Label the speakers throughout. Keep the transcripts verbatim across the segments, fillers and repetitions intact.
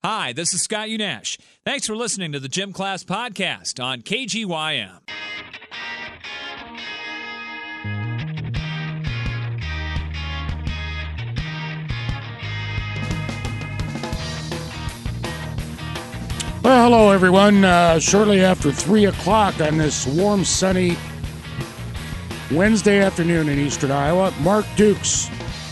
Speaker 1: Hi, this is Scott Unash. Thanks for listening to the Gym Class Podcast on K G Y M.
Speaker 2: Well, hello, everyone. Uh, shortly after three o'clock on this warm, sunny Wednesday afternoon in eastern Iowa, Mark Dukes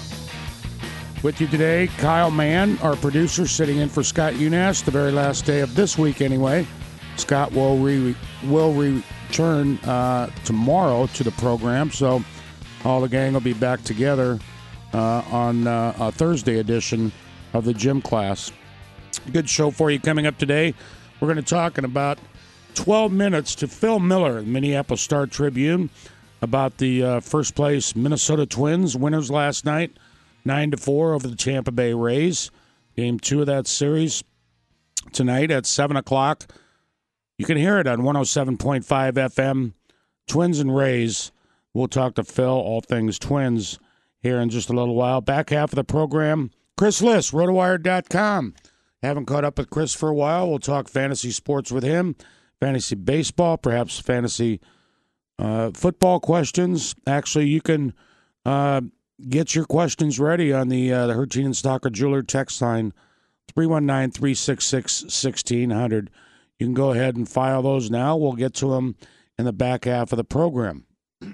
Speaker 2: with you today. Kyle Mann, our producer, sitting in for Scott Unash, the very last day of this week anyway. Scott will re- will return uh, tomorrow to the program, so all the gang will be back together uh, on uh, a Thursday edition of the Gym Class. Good show for you coming up today. We're going to talk in about twelve minutes to Phil Miller, the Minneapolis Star-Tribune, about the uh, first place Minnesota Twins winners last night, nine to four over the Tampa Bay Rays. Game two of that series tonight at seven o'clock. You can hear it on one oh seven point five F M. Twins and Rays. We'll talk to Phil, all things Twins, here in just a little while. Back half of the program, Chris Liss, rotowire dot com. Haven't caught up with Chris for a while. We'll talk fantasy sports with him, fantasy baseball, perhaps fantasy uh, football questions. Actually, you can uh, get your questions ready on the uh, the Hertine and Stocker Jeweler text line, three one nine, three six six, one six zero zero. You can go ahead and file those now. We'll get to them in the back half of the program.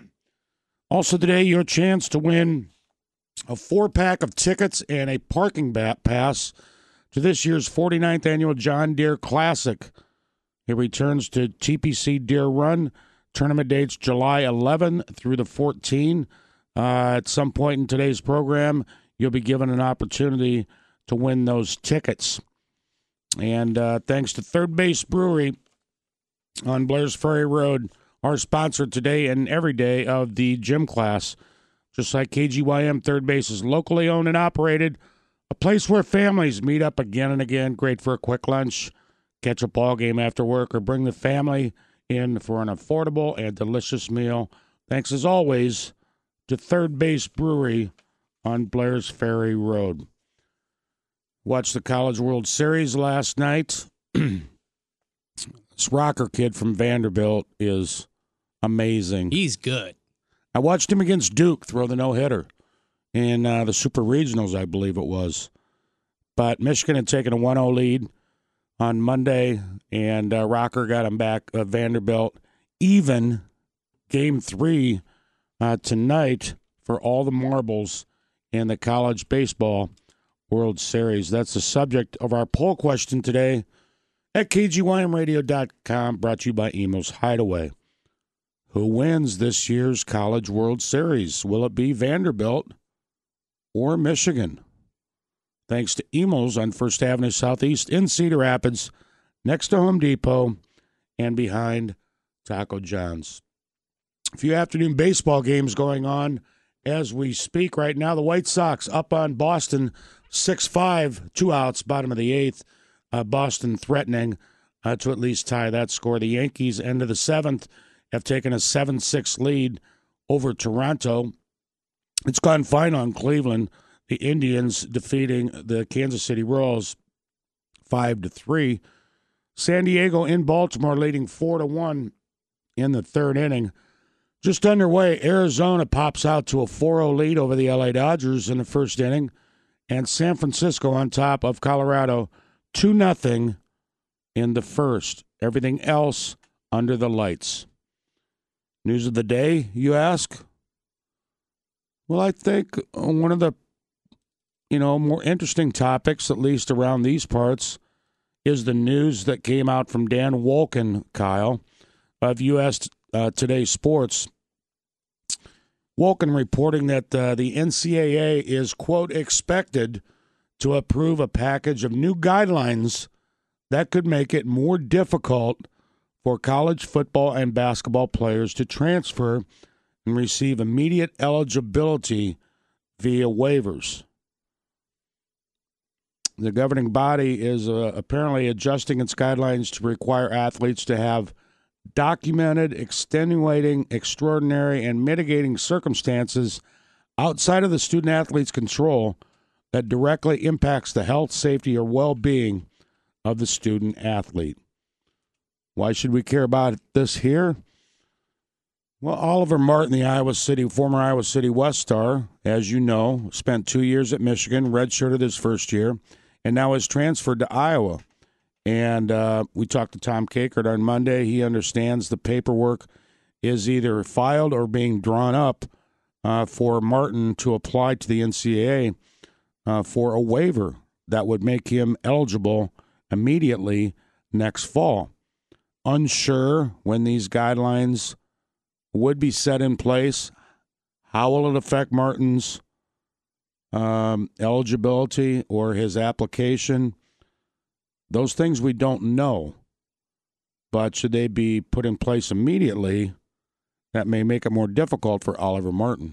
Speaker 2: Also today, your chance to win a four-pack of tickets and a parking bat pass to this year's forty-ninth Annual John Deere Classic. It returns to T P C Deere Run. Tournament dates July eleventh through the fourteenth. Uh, at some point in today's program, you'll be given an opportunity to win those tickets. And uh, thanks to Third Base Brewery on Blair's Ferry Road, our sponsor today and every day of the Gym Class. Just like K G Y M, Third Base is locally owned and operated, a place where families meet up again and again. Great for a quick lunch, catch a ball game after work, or bring the family in for an affordable and delicious meal. Thanks as always to Third Base Brewery on Blair's Ferry Road. Watched the College World Series last night. This Rocker kid from Vanderbilt is amazing.
Speaker 3: He's good.
Speaker 2: I watched him against Duke throw the no-hitter in uh, the Super Regionals, I believe it was. But Michigan had taken a one oh lead on Monday, and uh, Rocker got him back. Uh, Vanderbilt even game three Uh, tonight for all the marbles in the College Baseball World Series. That's the subject of our poll question today at K G Y M radio dot com, brought to you by Emo's Hideaway. Who wins this year's College World Series? Will it be Vanderbilt or Michigan? Thanks to Emo's on First Avenue Southeast in Cedar Rapids, next to Home Depot and behind Taco John's. A few afternoon baseball games going on as we speak right now. The White Sox up on Boston six five, two outs, bottom of the eighth. Uh, Boston threatening uh, to at least tie that score. The Yankees, end of the seventh, have taken a seven six lead over Toronto. It's gone fine on Cleveland. The Indians defeating the Kansas City Royals five to three. San Diego in Baltimore leading four to one in the third inning. Just underway, Arizona pops out to a four oh lead over the L A Dodgers in the first inning, and San Francisco on top of Colorado two nothing in the first. Everything else under the lights. News of the day, you ask? Well, I think one of the, you know, more interesting topics, at least around these parts, is the news that came out from Dan Wolken, Kyle, of U S Uh, Today Sports. Wolken reporting that uh, the N C double A is, quote, expected to approve a package of new guidelines that could make it more difficult for college football and basketball players to transfer and receive immediate eligibility via waivers. The governing body is uh, apparently adjusting its guidelines to require athletes to have documented, extenuating, extraordinary, and mitigating circumstances outside of the student-athlete's control that directly impacts the health, safety, or well-being of the student athlete. Why should we care about this here? Well, Oliver Martin, the Iowa City, former Iowa City West Star, as you know, spent two years at Michigan, redshirted his first year, and now has transferred to Iowa. And uh, we talked to Tom Kakert on Monday. He understands the paperwork is either filed or being drawn up uh, for Martin to apply to the N C double A uh, for a waiver that would make him eligible immediately next fall. Unsure when these guidelines would be set in place. How will it affect Martin's um, eligibility or his application? Those things we don't know. But should they be put in place immediately, that may make it more difficult for Oliver Martin.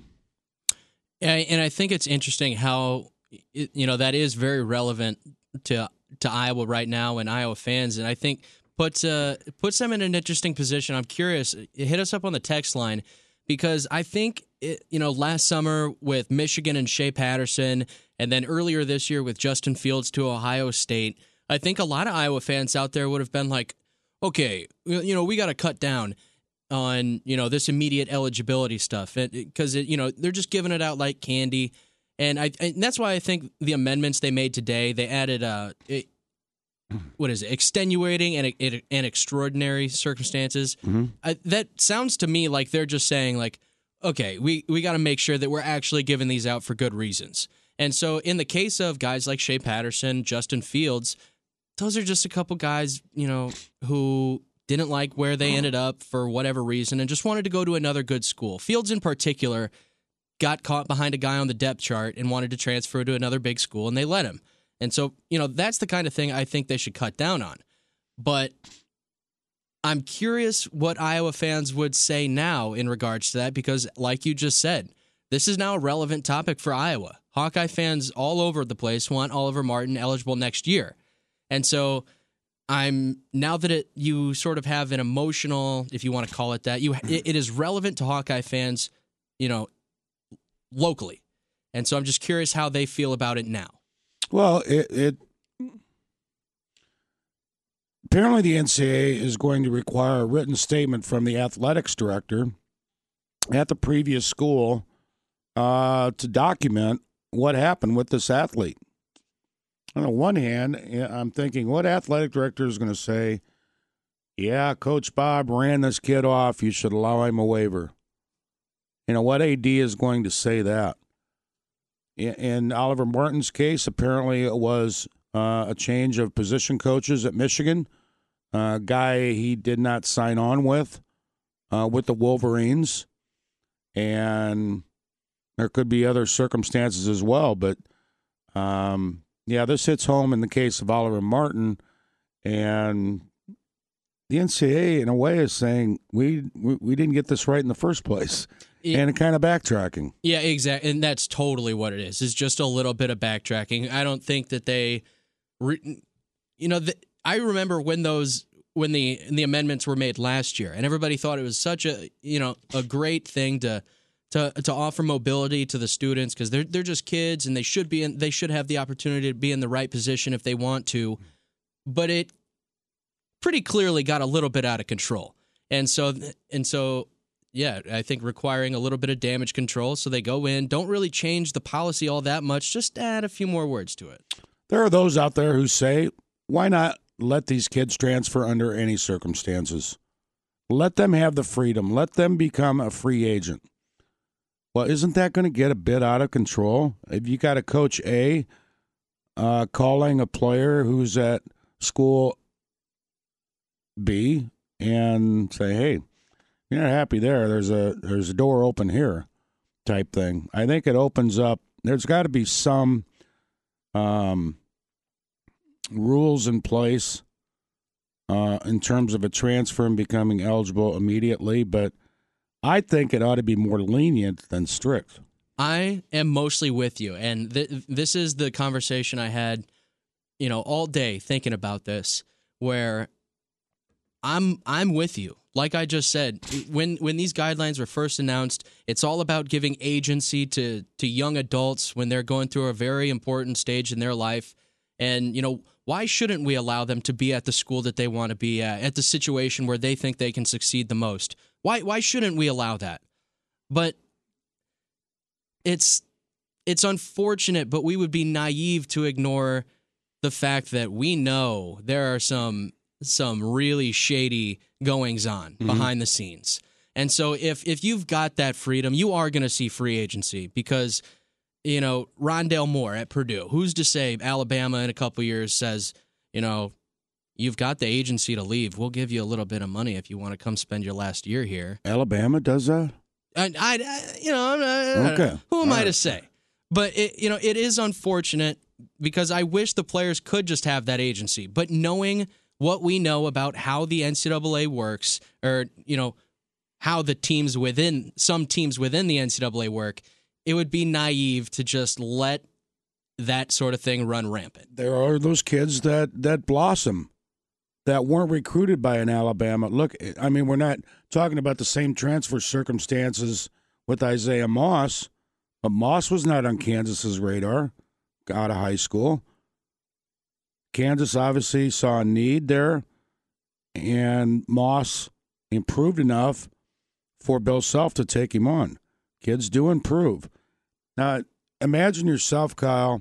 Speaker 3: And I think it's interesting how, you know, that is very relevant to to Iowa right now and Iowa fans. And I think puts uh, puts them in an interesting position. I'm curious. Hit us up on the text line, because I think, it, you know, last summer with Michigan and Shea Patterson, and then earlier this year with Justin Fields to Ohio State, I think a lot of Iowa fans out there would have been like, okay, you know, we got to cut down on, you know, this immediate eligibility stuff, because, you know, they're just giving it out like candy. And I and that's why I think the amendments they made today, they added uh, it, what is it, extenuating and and extraordinary circumstances. Mm-hmm. I, that sounds to me like they're just saying, like, okay, we, we got to make sure that we're actually giving these out for good reasons. And so in the case of guys like Shea Patterson, Justin Fields, those are just a couple guys, you know, who didn't like where they ended up for whatever reason and just wanted to go to another good school. Fields in particular got caught behind a guy on the depth chart and wanted to transfer to another big school, and they let him. And so, you know, that's the kind of thing I think they should cut down on. But I'm curious what Iowa fans would say now in regards to that, because like you just said, this is now a relevant topic for Iowa. Hawkeye fans all over the place want Oliver Martin eligible next year. And so I'm now that it you sort of have an emotional, if you want to call it that, you it, it is relevant to Hawkeye fans, you know, locally. And so I'm just curious how they feel about it now.
Speaker 2: Well, it, it apparently the N C double A is going to require a written statement from the athletics director at the previous school uh, to document what happened with this athlete. On the one hand, I'm thinking, what athletic director is going to say, yeah, Coach Bob ran this kid off, you should allow him a waiver? You know, what A D is going to say that? In Oliver Martin's case, apparently it was uh, a change of position coaches at Michigan, a uh, guy he did not sign on with, uh, with the Wolverines. And there could be other circumstances as well. But, um, yeah, this hits home in the case of Oliver Martin. And the N C double A, in a way, is saying we we, we didn't get this right in the first place. It, and kind of backtracking.
Speaker 3: Yeah, exactly. And that's totally what it is. It's just a little bit of backtracking. I don't think that they, re, you know, the, I remember when those, when the the amendments were made last year, and everybody thought it was such a, you know, a great thing to to to offer mobility to the students, because they're they're just kids and they should be in, they should have the opportunity to be in the right position if they want to. But it pretty clearly got a little bit out of control, and so and so. Yeah, I think requiring a little bit of damage control, so they go in, don't really change the policy all that much, just add a few more words to it.
Speaker 2: There are those out there who say, why not let these kids transfer under any circumstances? Let them have the freedom. Let them become a free agent. Well, isn't that going to get a bit out of control? If you got a Coach A uh, calling a player who's at school B and say, hey, you're not happy there, there's a there's a door open here type thing. I think it opens up. There's got to be some um, rules in place uh, in terms of a transfer and becoming eligible immediately, but I think it ought to be more lenient than strict.
Speaker 3: I am mostly with you, and th- this is the conversation I had, you know, all day thinking about this, where I'm I'm with you. Like I just said, when when these guidelines were first announced, it's all about giving agency to to young adults when they're going through a very important stage in their life. And, you know, why shouldn't we allow them to be at the school that they want to be at, at the situation where they think they can succeed the most? Why why shouldn't we allow that? But it's it's unfortunate, but we would be naive to ignore the fact that we know there are some some really shady goings on mm-hmm. behind the scenes. And so if if you've got that freedom, you are going to see free agency because, you know, Rondale Moore at Purdue, who's to say Alabama in a couple of years says, you know, you've got the agency to leave. We'll give you a little bit of money if you want to come spend your last year here.
Speaker 2: Alabama does that?
Speaker 3: I, I, I you know, I'm not,
Speaker 2: okay.
Speaker 3: who am
Speaker 2: All
Speaker 3: I
Speaker 2: right.
Speaker 3: to say? But, it, you know, it is unfortunate because I wish the players could just have that agency. But knowing what we know about how the N C double A works, or, you know, how the teams within, some teams within the N C double A work, it would be naive to just let that sort of thing run rampant.
Speaker 2: There are those kids that, that blossom, that weren't recruited by an Alabama. Look, I mean, we're not talking about the same transfer circumstances with Isaiah Moss, but Moss was not on Kansas's radar out of high school. Kansas obviously saw a need there, and Moss improved enough for Bill Self to take him on. Kids do improve. Now, imagine yourself, Kyle,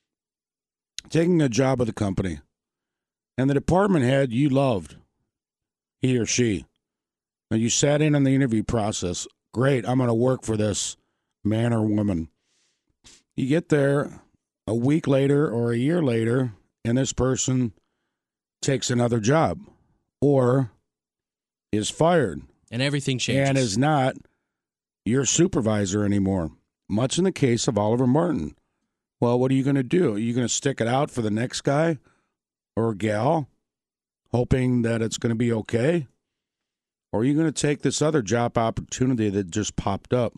Speaker 2: taking a job with a company, and the department head you loved, he or she, and you sat in on the interview process. Great, I'm going to work for this man or woman. You get there a week later or a year later, and this person takes another job or is fired.
Speaker 3: And everything changes.
Speaker 2: And is not your supervisor anymore, much in the case of Oliver Martin. Well, what are you going to do? Are you going to stick it out for the next guy or gal, hoping that it's going to be okay? Or are you going to take this other job opportunity that just popped up?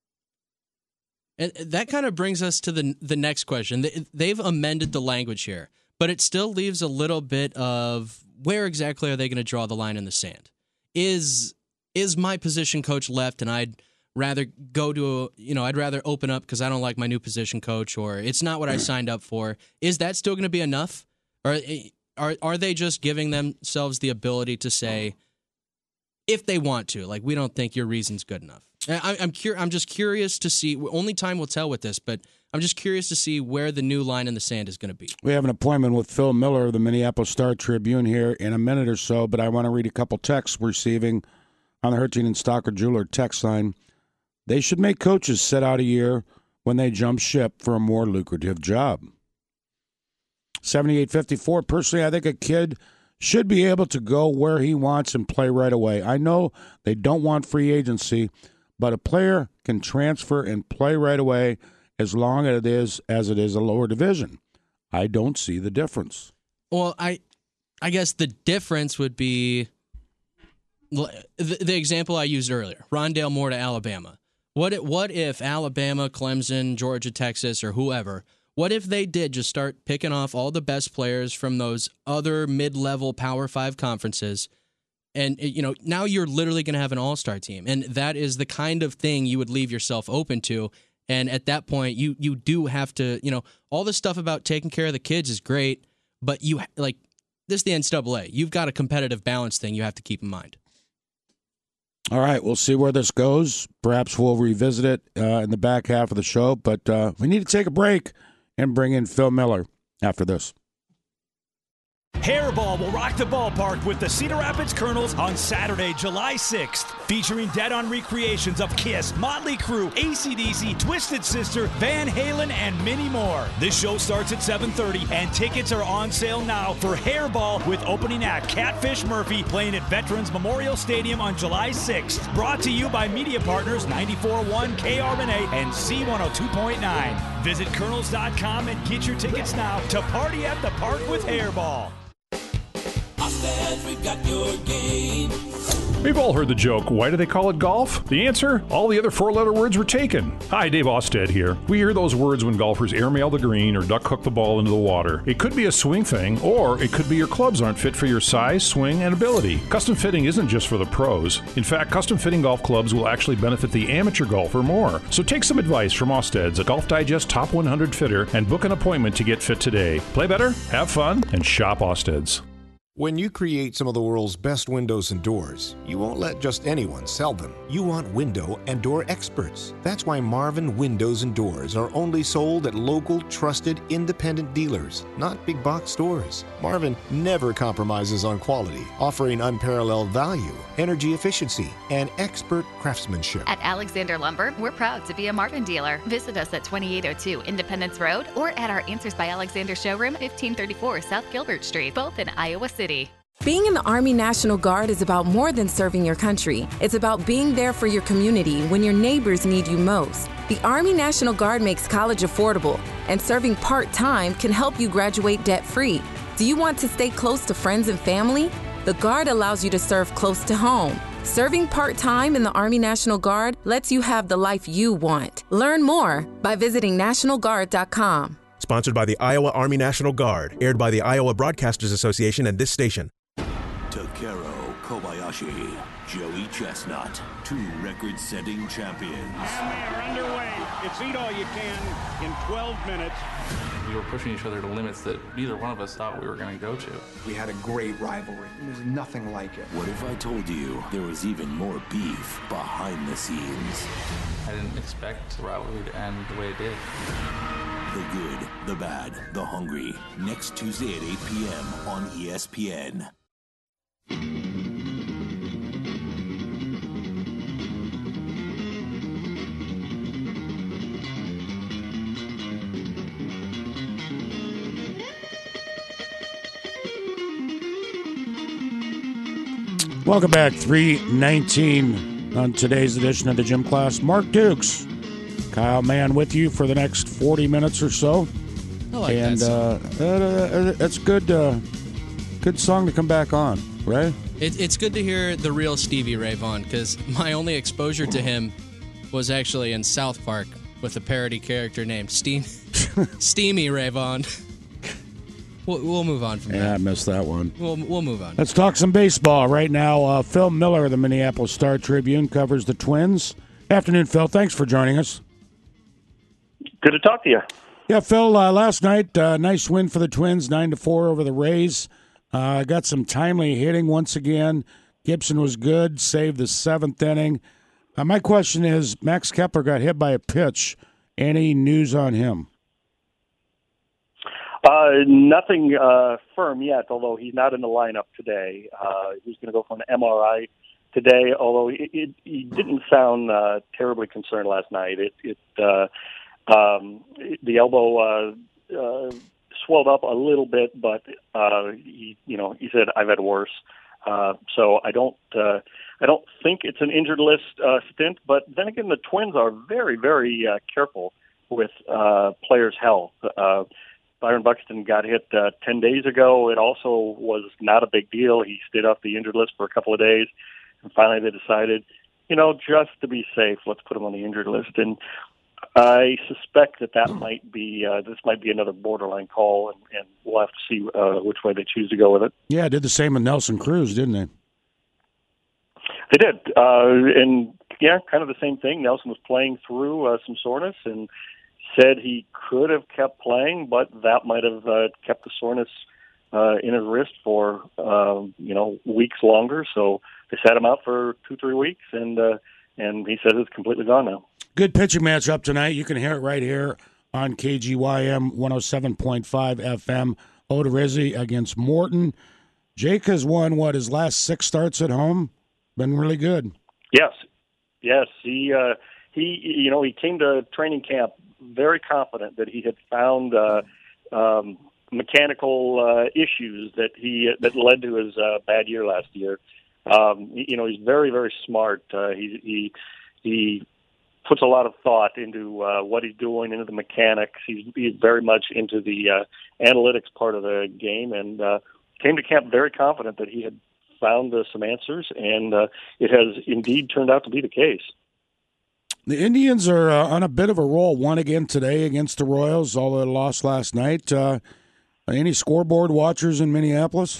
Speaker 3: And that kind of brings us to the the next question. They've amended the language here, but it still leaves a little bit of where exactly are they going to draw the line in the sand? Is is my position coach left, and I'd rather go to a, you know, I'd rather open up because I don't like my new position coach, or it's not what I signed up for. Is that still going to be enough? Or are are they just giving themselves the ability to say, if they want to, like, we don't think your reason's good enough? I, I'm cur- I'm just curious to see. Only time will tell with this, but I'm just curious to see where the new line in the sand is going to be.
Speaker 2: We have an appointment with Phil Miller of the Minneapolis Star-Tribune here in a minute or so, but I want to read a couple texts we're receiving on the Herting and Stalker Jeweler text line. They should make coaches sit out a year when they jump ship for a more lucrative job. seventy-eight fifty-four, personally, I think a kid should be able to go where he wants and play right away. I know they don't want free agency, but a player can transfer and play right away as long as it is as it is a lower division. I don't see the difference.
Speaker 3: Well, I I guess the difference would be the, the example I used earlier, Rondale Moore to Alabama. What if, what if Alabama, Clemson, Georgia, Texas, or whoever, what if they did just start picking off all the best players from those other mid-level Power Five conferences? And, you know, now you're literally going to have an all-star team. And that is the kind of thing you would leave yourself open to. And at that point, you you do have to, you know, all the stuff about taking care of the kids is great, but you, like, this is the N C double A. You've got a competitive balance thing you have to keep in mind.
Speaker 2: All right, we'll see where this goes. Perhaps we'll revisit it uh, in the back half of the show, but uh, we need to take a break and bring in Phil Miller after this.
Speaker 4: Hairball will rock the ballpark with the Cedar Rapids Colonels on Saturday, July sixth, featuring dead-on recreations of Kiss, Motley Crue, A C D C, Twisted Sister, Van Halen, and many more. This show starts at seven thirty, and tickets are on sale now for Hairball with opening act Catfish Murphy playing at Veterans Memorial Stadium on July sixth. Brought to you by media partners ninety-four point one K R N A and Z one oh two point nine. Visit Colonels dot com and get your tickets now to party at the park with Hairball.
Speaker 5: Oshkosh, we've got your game. We've all heard the joke, why do they call it golf? The answer? All the other four-letter words were taken. Hi, Dave Osted here. We hear those words when golfers airmail the green or duck hook the ball into the water. It could be a swing thing, or it could be your clubs aren't fit for your size, swing, and ability. Custom fitting isn't just for the pros. In fact, custom fitting golf clubs will actually benefit the amateur golfer more. So take some advice from Osted's, a Golf Digest Top one hundred fitter, and book an appointment to get fit today. Play better, have fun, and shop Osted's.
Speaker 6: When you create some of the world's best windows and doors, you won't let just anyone sell them. You want window and door experts. That's why Marvin Windows and Doors are only sold at local, trusted, independent dealers, not big box stores. Marvin never compromises on quality, offering unparalleled value, energy efficiency, and expert craftsmanship.
Speaker 7: At Alexander Lumber, we're proud to be a Marvin dealer. Visit us at twenty-eight oh two Independence Road or at our Answers by Alexander showroom, fifteen thirty-four South Gilbert Street, both in Iowa City.
Speaker 8: Being in the Army National Guard is about more than serving your country. It's about being there for your community when your neighbors need you most. The Army National Guard makes college affordable, and serving part-time can help you graduate debt-free. Do you want to stay close to friends and family? The Guard allows you to serve close to home. Serving part-time in the Army National Guard lets you have the life you want. Learn more by visiting national guard dot com.
Speaker 9: Sponsored by the Iowa Army National Guard. Aired by the Iowa Broadcasters Association and this station.
Speaker 10: Takeru Kobayashi, Joey Chestnut, two record-setting champions.
Speaker 11: And they're underway. It's eat all you can in twelve minutes.
Speaker 12: We were pushing each other to limits that neither one of us thought we were going to go to.
Speaker 13: We had a great rivalry. There's nothing like it.
Speaker 10: What if I told you there was even more beef behind the scenes?
Speaker 12: I didn't expect the rivalry to end the way it did.
Speaker 10: The good, the bad, the hungry. Next Tuesday at eight p.m. on E S P N.
Speaker 2: Welcome back, three nineteen on today's edition of the Gym Class. Mark Dukes, Kyle Mann with you for the next forty minutes or so.
Speaker 3: I like
Speaker 2: and,
Speaker 3: that song.
Speaker 2: Uh, uh, that's good, uh, good song to come back on, right?
Speaker 3: It, it's good to hear the real Stevie Ray Vaughan, because my only exposure to him was actually in South Park with a parody character named Steam, Steamy Ray Vaughan. We'll, we'll move on from
Speaker 2: yeah,
Speaker 3: that.
Speaker 2: Yeah, I missed that one.
Speaker 3: We'll, we'll move on.
Speaker 2: Let's talk some baseball right now. Uh, Phil Miller of the Minneapolis Star-Tribune covers the Twins. Afternoon, Phil. Thanks for joining us.
Speaker 14: Good to talk to you.
Speaker 2: Yeah, Phil, uh, last night, uh, nice win for the Twins, nine to four over the Rays. Uh, got some timely hitting once again. Gibson was good, saved the seventh inning. Uh, my question is, Max Kepler got hit by a pitch. Any news on him?
Speaker 14: Uh, nothing uh, firm yet, although he's not in the lineup today. Uh, he's going to go for an M R I today, although it, it, he didn't sound uh, terribly concerned last night. It, it uh, um, the elbow uh, uh, swelled up a little bit, but uh, he, you know, he said, "I've had worse." Uh, so I don't, uh, I don't think it's an injured list uh, stint. But then again, the Twins are very, very uh, careful with uh, players' health. Uh, Byron Buxton got hit uh, ten days ago. It also was not a big deal. He stayed off the injured list for a couple of days. And finally they decided, you know, just to be safe, let's put him on the injured list. And I suspect that that might be, uh, this might be another borderline call, and, and we'll have to see uh, which way they choose to go with it.
Speaker 2: Yeah, did the same with Nelson Cruz, didn't they?
Speaker 14: They did. Uh, and, yeah, kind of the same thing. Nelson was playing through uh, some soreness and said he could have kept playing, but that might have uh, kept the soreness uh, in his wrist for, uh, you know, weeks longer. So they sat him out for two, three weeks, and uh, and he says it's completely gone now.
Speaker 2: Good pitching matchup tonight. You can hear it right here on K G Y M one oh seven point five F M. Odorizzi against Morton. Jake has won, what, his last six starts at home? Been really good.
Speaker 14: Yes. Yes. He, uh, he you know, he came to training camp very confident that he had found uh, um, mechanical uh, issues that he that led to his uh, bad year last year. Um, you know, he's very, very smart. Uh, he he he puts a lot of thought into uh, what he's doing, into the mechanics. He's, he's very much into the uh, analytics part of the game, and uh, came to camp very confident that he had found uh, some answers, and uh, it has indeed turned out to be the case.
Speaker 2: The Indians are uh, on a bit of a roll. Won again today against the Royals, although they lost last night. Uh, any scoreboard watchers in Minneapolis?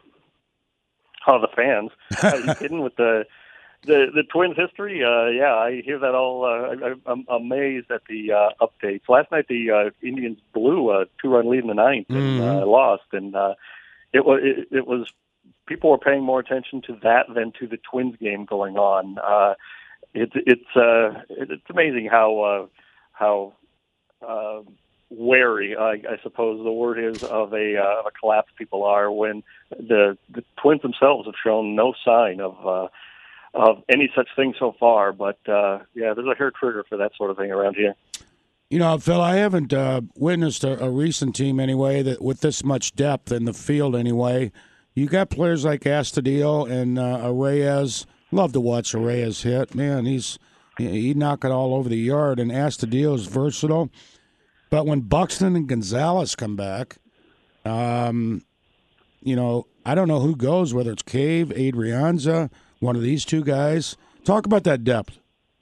Speaker 14: Oh, the fans. Are you kidding with the the, the Twins history? Uh, yeah, I hear that all. Uh, I, I'm amazed at the uh, updates. Last night, the uh, Indians blew a two-run lead in the ninth and
Speaker 2: Mm-hmm.
Speaker 14: uh, lost, and uh, it was it, it was people were paying more attention to that than to the Twins game going on. Uh, It's it's uh, it's amazing how uh, how uh, wary, I, I suppose the word is, of a, uh, of a collapse people are when the the Twins themselves have shown no sign of uh, of any such thing so far. But uh, yeah, there's a hair trigger for that sort of thing around here.
Speaker 2: You know, Phil, I haven't uh, witnessed a, a recent team anyway that with this much depth in the field. Anyway, you got players like Astudillo and uh, Reyes. Love to watch Reyes hit. Man, he's he knock it all over the yard. And Astudillo's versatile. But when Buxton and Gonzalez come back, um, you know, I don't know who goes, whether it's Cave, Adrianza, one of these two guys. Talk about that depth.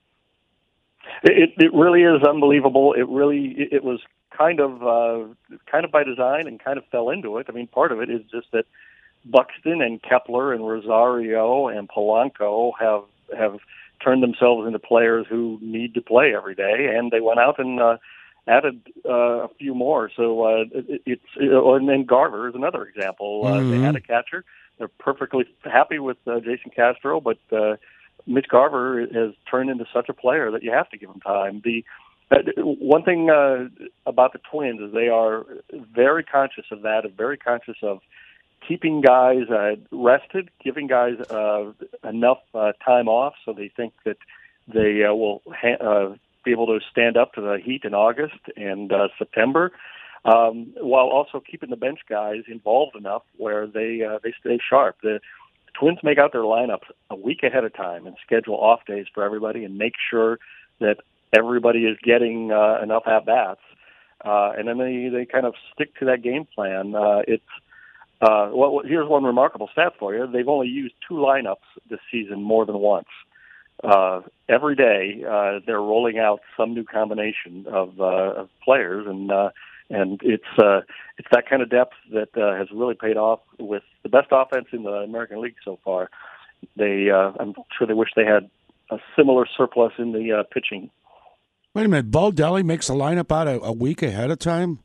Speaker 14: It, it really is unbelievable. It really it, it was kind of uh, kind of by design and kind of fell into it. I mean, part of it is just that Buxton and Kepler and Rosario and Polanco have have turned themselves into players who need to play every day, and they went out and uh, added uh, a few more. So uh, it, it's it, and then Garver is another example. Uh,
Speaker 2: Mm-hmm.
Speaker 14: They had a catcher. They're perfectly happy with uh, Jason Castro, but uh, Mitch Garver has turned into such a player that you have to give him time. The uh, one thing uh, about the Twins is they are very conscious of that, and very conscious of keeping guys uh, rested, giving guys uh, enough uh, time off so they think that they uh, will ha- uh, be able to stand up to the heat in August and uh, September, um, while also keeping the bench guys involved enough where they uh, they stay sharp. The Twins make out their lineups a week ahead of time and schedule off days for everybody and make sure that everybody is getting uh, enough at-bats. Uh, and then they, they kind of stick to that game plan. Uh, it's Uh, well, here's one remarkable stat for you. They've only used two lineups this season more than once. Uh, every day, uh, they're rolling out some new combination of, uh, of players, and uh, and it's uh, it's that kind of depth that uh, has really paid off with the best offense in the American League so far. They, uh, I'm sure they wish they had a similar surplus in the uh, pitching.
Speaker 2: Wait a minute, Baldelli makes a lineup out a, a week ahead of time?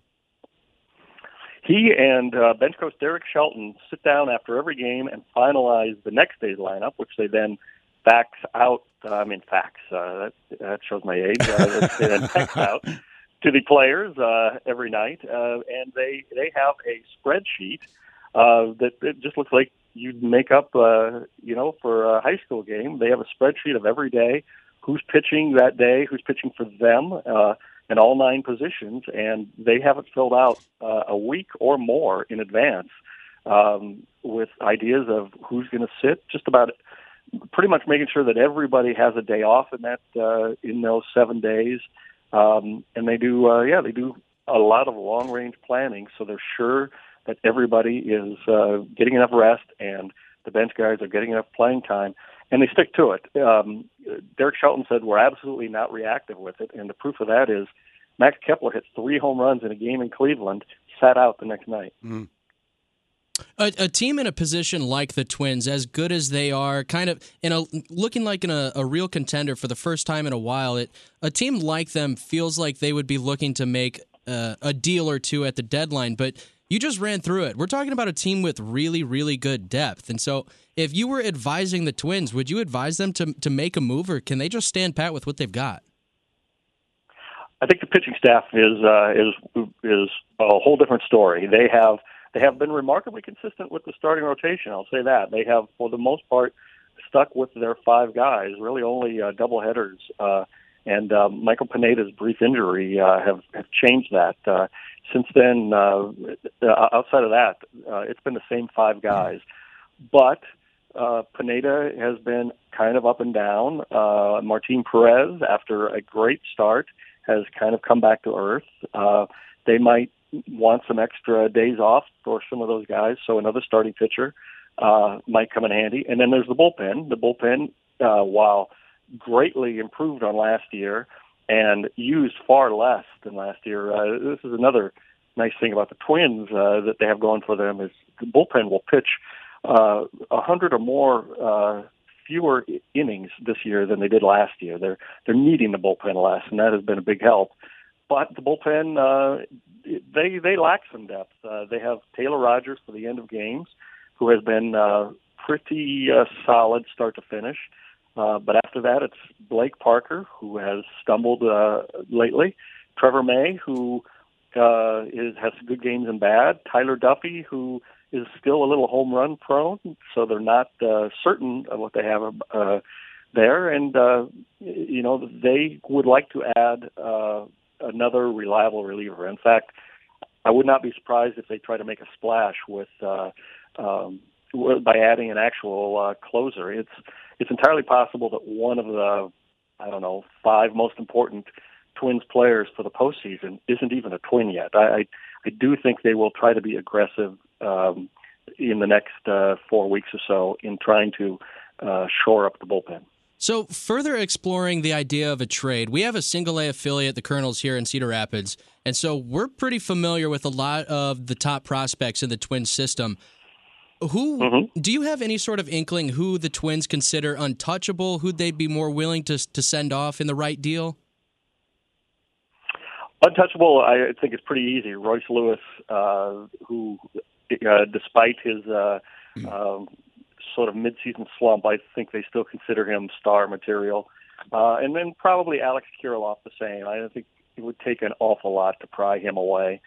Speaker 14: He and uh, bench coach Derek Shelton sit down after every game and finalize the next day's lineup, which they then fax out. Uh, I mean, fax. Uh, that, that shows my age. Uh, they then text out to the players uh, every night, uh, and they they have a spreadsheet uh, that it just looks like you'd make up, uh, you know, for a high school game. They have a spreadsheet of every day, who's pitching that day, who's pitching for them. Uh, in all nine positions, and they have it filled out uh, a week or more in advance um, with ideas of who's going to sit, just about pretty much making sure that everybody has a day off in that uh, in those seven days. Um, and they do, uh, yeah, they do a lot of long-range planning, so they're sure that everybody is uh, getting enough rest and the bench guys are getting enough playing time, and they stick to it. Um, Derek Shelton said we're absolutely not reactive with it, and the proof of that is Max Kepler hit three home runs in a game in Cleveland, sat out the next night.
Speaker 2: Mm.
Speaker 3: A, a team in a position like the Twins, as good as they are, kind of in a looking like in a, a real contender for the first time in a while, it a team like them feels like they would be looking to make uh, a deal or two at the deadline, but you just ran through it. We're talking about a team with really, really good depth. And so if you were advising the Twins, would you advise them to to make a move, or can they just stand pat with what they've got?
Speaker 14: I think the pitching staff is uh, is is a whole different story. They have they have been remarkably consistent with the starting rotation. I'll say that. They have, for the most part, stuck with their five guys, really only uh, doubleheaders. Uh, and uh, Michael Pineda's brief injury uh, have, have changed that. Uh, Since then, uh, outside of that, uh, it's been the same five guys. But uh, Pineda has been kind of up and down. Uh, Martin Perez, after a great start, has kind of come back to earth. Uh, they might want some extra days off for some of those guys, so another starting pitcher uh, might come in handy. And then there's the bullpen. The bullpen, uh, while greatly improved on last year and used far less than last year, uh, this is another nice thing about the Twins uh, that they have going for them is the bullpen will pitch uh, a hundred or more uh, fewer innings this year than they did last year. They're they're needing the bullpen less, and that has been a big help. But the bullpen, uh, they they lack some depth. Uh, they have Taylor Rogers for the end of games, who has been uh, pretty uh, solid start to finish. Uh, but after that, it's Blake Parker, who has stumbled uh, lately. Trevor May, who uh, is has good games and bad. Tyler Duffy, who is still a little home run prone, so they're not uh, certain of what they have uh, there. And, uh, you know, they would like to add uh, another reliable reliever. In fact, I would not be surprised if they try to make a splash with uh, um, by adding an actual uh, closer. It's it's entirely possible that one of the, I don't know, five most important Twins players for the postseason isn't even a Twin yet. I, I, I do think they will try to be aggressive um, in the next uh, four weeks or so in trying to uh, shore up the bullpen.
Speaker 3: So further exploring the idea of a trade, we have a single-A affiliate, the Colonels, here in Cedar Rapids, and so we're pretty familiar with a lot of the top prospects in the Twins system. Who mm-hmm. Do you have any sort of inkling who the Twins consider untouchable, who they'd be more willing to to send off in the right deal?
Speaker 14: Untouchable, I think, is pretty easy. Royce Lewis, uh, who, uh, despite his uh, um, sort of mid-season slump, I think they still consider him star material. Uh, and then probably Alex Kirilloff the same. I think it would take an awful lot to pry him away.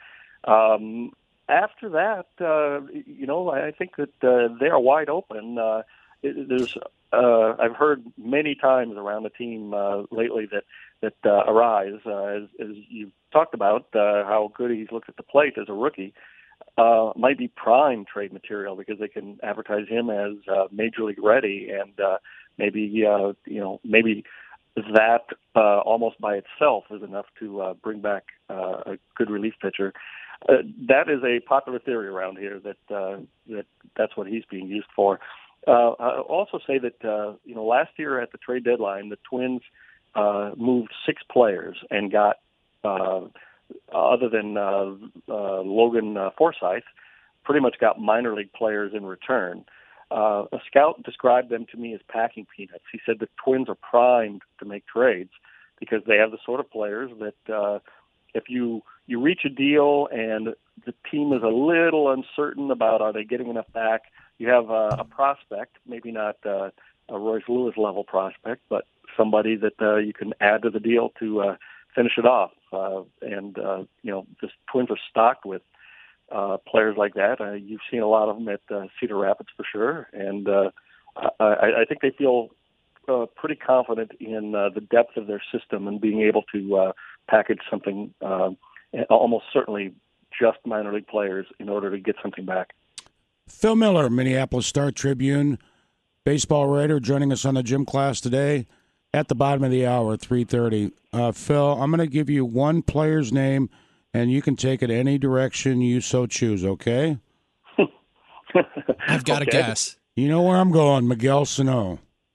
Speaker 14: Um, after that, uh, you know, I think that uh, they are wide open. Uh, it, there's, uh, I've heard many times around the team uh, lately that that uh, Arise, uh, as, as you talked about, uh, how good he's looked at the plate as a rookie, uh, might be prime trade material because they can advertise him as uh, major league ready, and uh, maybe uh, you know maybe that uh, almost by itself is enough to uh, bring back uh, a good relief pitcher. Uh, that is a popular theory around here that uh, that that's what he's being used for. Uh, I'll also say that uh, you know last year at the trade deadline, the Twins uh, moved six players and got, uh, other than uh, uh, Logan uh, Forsythe, pretty much got minor league players in return. Uh, a scout described them to me as packing peanuts. He said the Twins are primed to make trades because they have the sort of players that uh, if you you reach a deal and the team is a little uncertain about are they getting enough back, you have a, a prospect, maybe not uh, a Royce Lewis level prospect, but somebody that uh, you can add to the deal to uh, finish it off. Uh, and, uh, you know, the Twins are stocked with uh, players like that. Uh, you've seen a lot of them at uh, Cedar Rapids for sure. And uh, I, I think they feel uh, pretty confident in uh, the depth of their system and being able to uh, package something uh, almost certainly just minor league players in order to get something back.
Speaker 2: Phil Miller, Minneapolis Star-Tribune, baseball writer, joining us on the gym class today at the bottom of the hour, three thirty. Uh, Phil, I'm going to give you one player's name, and you can take it any direction you so choose, okay?
Speaker 3: I've got okay. a guess.
Speaker 2: You know where I'm going, Miguel Sano.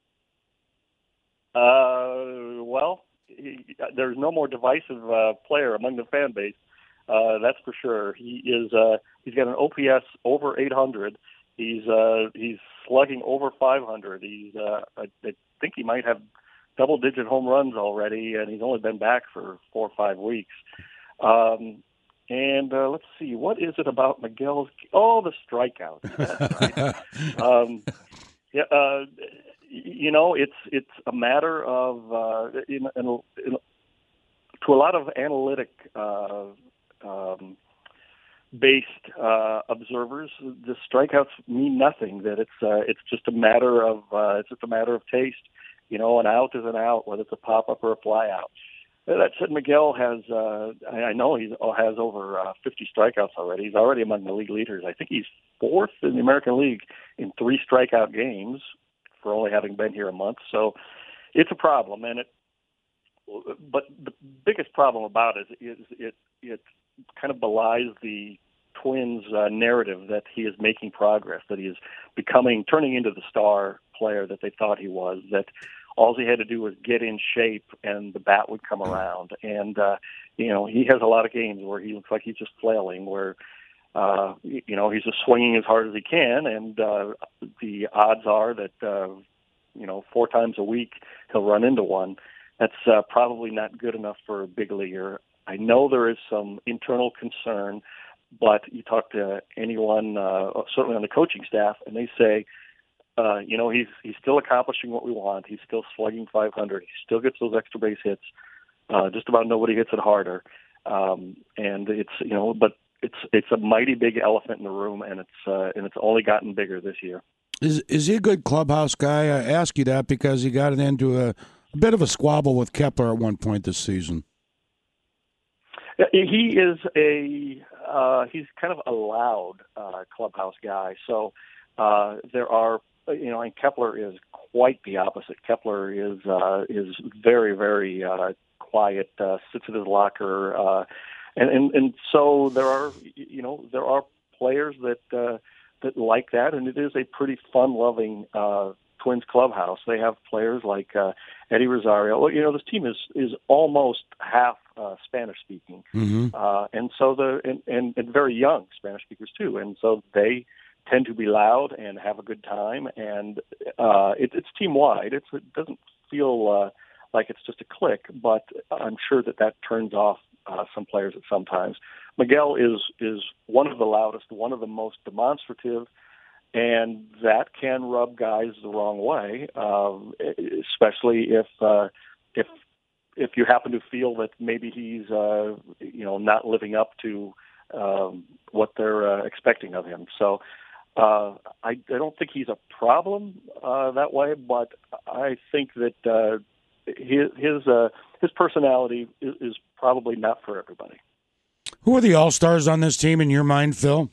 Speaker 14: Uh, well, he, there's no more divisive uh, player among the fan base. Uh, that's for sure. He is. Uh, he's got an O P S over eight hundred. He's uh, he's slugging over five hundred. He's. Uh, I, I think he might have double-digit home runs already, and he's only been back for four or five weeks. Um, and uh, let's see, what is it about Miguel's? Oh, the strikeouts. That's right. um, yeah. Uh, you know, it's it's a matter of uh, in, in, in, to a lot of analytic. Uh, Um, based uh, observers, the strikeouts mean nothing. That it's uh, it's just a matter of uh, it's just a matter of taste. You know, an out is an out, whether it's a pop up or a fly out. That said, Miguel has uh, I know he has over uh, fifty strikeouts already. He's already among the league leaders. I think he's fourth in the American League in three strikeout games for only having been here a month. So it's a problem, and it. But the biggest problem about it is it it kind of belies the Twins uh, narrative that he is making progress, that he is becoming, turning into the star player that they thought he was, that all he had to do was get in shape and the bat would come around. And, uh, you know, he has a lot of games where he looks like he's just flailing, where, uh, you know, he's just swinging as hard as he can. And uh, the odds are that, uh, you know, four times a week he'll run into one. That's uh, probably not good enough for a big leaguer. I know there is some internal concern, but you talk to anyone, uh, certainly on the coaching staff, and they say, uh, you know, he's he's still accomplishing what we want. He's still slugging five hundred. He still gets those extra base hits. Uh, just about nobody hits it harder. Um, and it's, you know, but it's it's a mighty big elephant in the room, and it's uh, and it's only gotten bigger this year.
Speaker 2: Is is he a good clubhouse guy? I ask you that because he got into a, a bit of a squabble with Kepler at one point this season.
Speaker 14: He is a uh, he's kind of a loud uh, clubhouse guy. So uh, there are, you know, and Kepler is quite the opposite. Kepler is uh, is very very uh, quiet, uh, sits in his locker, uh, and, and and so there are, you know, there are players that uh, that like that, and it is a pretty fun loving uh, Twins clubhouse. They have players like uh, Eddie Rosario. Well, you know, this team is is almost half uh, Spanish speaking,
Speaker 2: mm-hmm.
Speaker 14: uh, and so the and, and, and very young Spanish speakers too, and so they tend to be loud and have a good time, and uh, it, it's team wide. It's, it doesn't feel uh, like it's just a clique, but I'm sure that that turns off uh, some players at some times. Miguel is is one of the loudest, one of the most demonstrative. And that can rub guys the wrong way, um, especially if uh, if if you happen to feel that maybe he's uh, you know not living up to um, what they're uh, expecting of him. So uh, I, I don't think he's a problem uh, that way, but I think that uh, his his uh, his personality is, is probably not for everybody.
Speaker 2: Who are the all-stars on this team in your mind, Phil?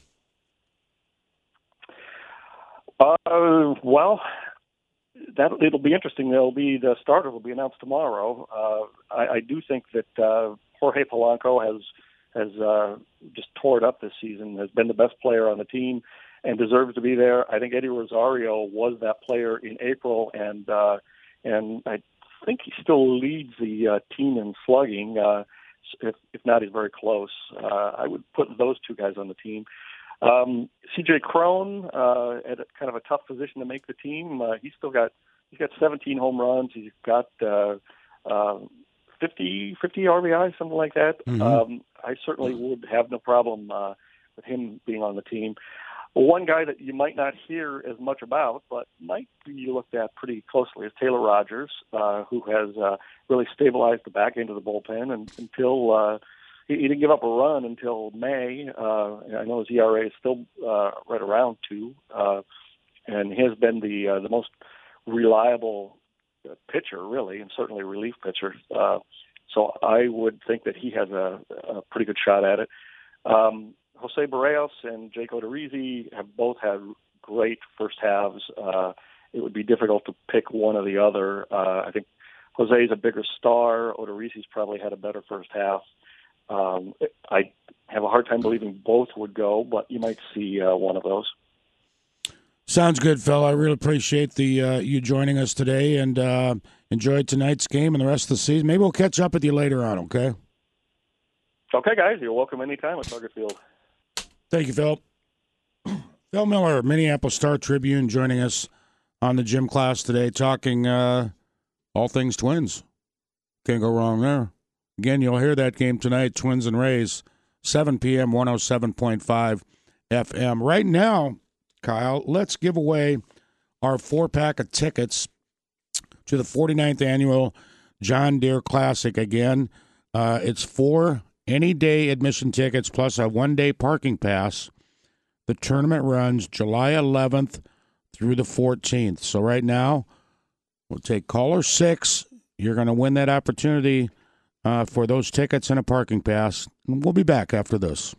Speaker 14: Uh, well, that it'll be interesting. There'll be the starter will be announced tomorrow. Uh, I, I do think that uh, Jorge Polanco has has uh, just tore it up this season. Has been the best player on the team and deserves to be there. I think Eddie Rosario was that player in April, and uh, and I think he still leads the uh, team in slugging. Uh, if if not, he's very close. Uh, I would put those two guys on the team. Um, C J Cron uh, at a, kind of a tough position to make the team. Uh, he's still got he's got seventeen home runs. He's got uh, uh, fifty, fifty R B I, something like that.
Speaker 2: Mm-hmm.
Speaker 14: Um, I certainly would have no problem uh, with him being on the team. One guy that you might not hear as much about, but might be looked at pretty closely, is Taylor Rogers, uh, who has uh, really stabilized the back end of the bullpen and, until. Uh, He, he didn't give up a run until May. Uh, I know his E R A is still uh, right around two, uh, and he has been the uh, the most reliable pitcher, really, and certainly relief pitcher. Uh, so I would think that he has a, a pretty good shot at it. Um, Jose Barrios and Jake Odorizzi have both had great first halves. Uh, it would be difficult to pick one or the other. Uh, I think Jose is a bigger star. Odorizzi's probably had a better first half. Um, I have a hard time believing both would go, but you might see uh, one of those.
Speaker 2: Sounds good, Phil. I really appreciate the uh, you joining us today, and uh, enjoy tonight's game and the rest of the season. Maybe we'll catch up with you later on, okay?
Speaker 14: Okay, guys. You're welcome anytime at Target Field.
Speaker 2: Thank you, Phil. Phil Miller, Minneapolis Star-Tribune, joining us on the gym class today, talking uh, all things Twins. Can't go wrong there. Again, you'll hear that game tonight, Twins and Rays, seven p.m., one oh seven point five F M. Right now, Kyle, let's give away our four-pack of tickets to the forty-ninth Annual John Deere Classic. Again, uh, it's four any-day admission tickets plus a one-day parking pass. The tournament runs July eleventh through the fourteenth. So right now, we'll take caller six. You're going to win that opportunity Uh, for those tickets and a parking pass. We'll be back after this.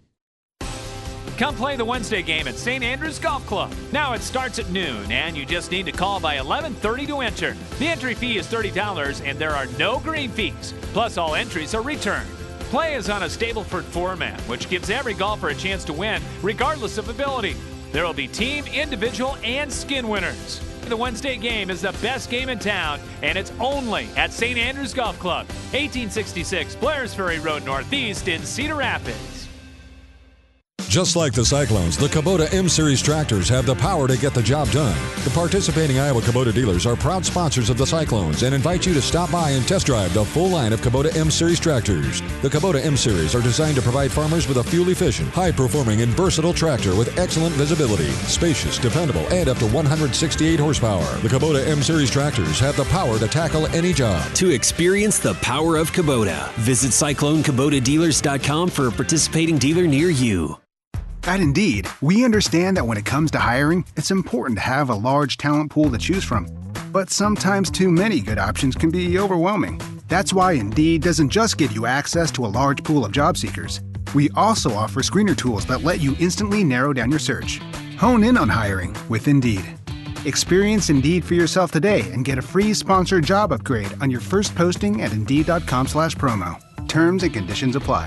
Speaker 1: Come play the Wednesday game at Saint Andrews Golf Club. Now it starts at noon, and you just need to call by eleven thirty to enter. The entry fee is thirty dollars, and there are no green fees. Plus, all entries are returned. Play is on a Stableford format, which gives every golfer a chance to win, regardless of ability. There will be team, individual, and skin winners. The Wednesday game is the best game in town, and it's only at Saint Andrews Golf Club, eighteen sixty-six Blair's Ferry Road Northeast in Cedar Rapids.
Speaker 15: Just like the Cyclones, the Kubota M-Series tractors have the power to get the job done. The participating Iowa Kubota dealers are proud sponsors of the Cyclones and invite you to stop by and test drive the full line of Kubota M-Series tractors. The Kubota M-Series are designed to provide farmers with a fuel-efficient, high-performing, and versatile tractor with excellent visibility, spacious, dependable, and up to one hundred sixty-eight horsepower. The Kubota M-Series tractors have the power to tackle any job.
Speaker 16: To experience the power of Kubota, visit Cyclone Kubota Dealers dot com for a participating dealer near you.
Speaker 17: At Indeed, we understand that when it comes to hiring, it's important to have a large talent pool to choose from. But sometimes too many good options can be overwhelming. That's why Indeed doesn't just give you access to a large pool of job seekers. We also offer screener tools that let you instantly narrow down your search. Hone in on hiring with Indeed. Experience Indeed for yourself today and get a free sponsored job upgrade on your first posting at Indeed.com slash promo. Terms and conditions apply.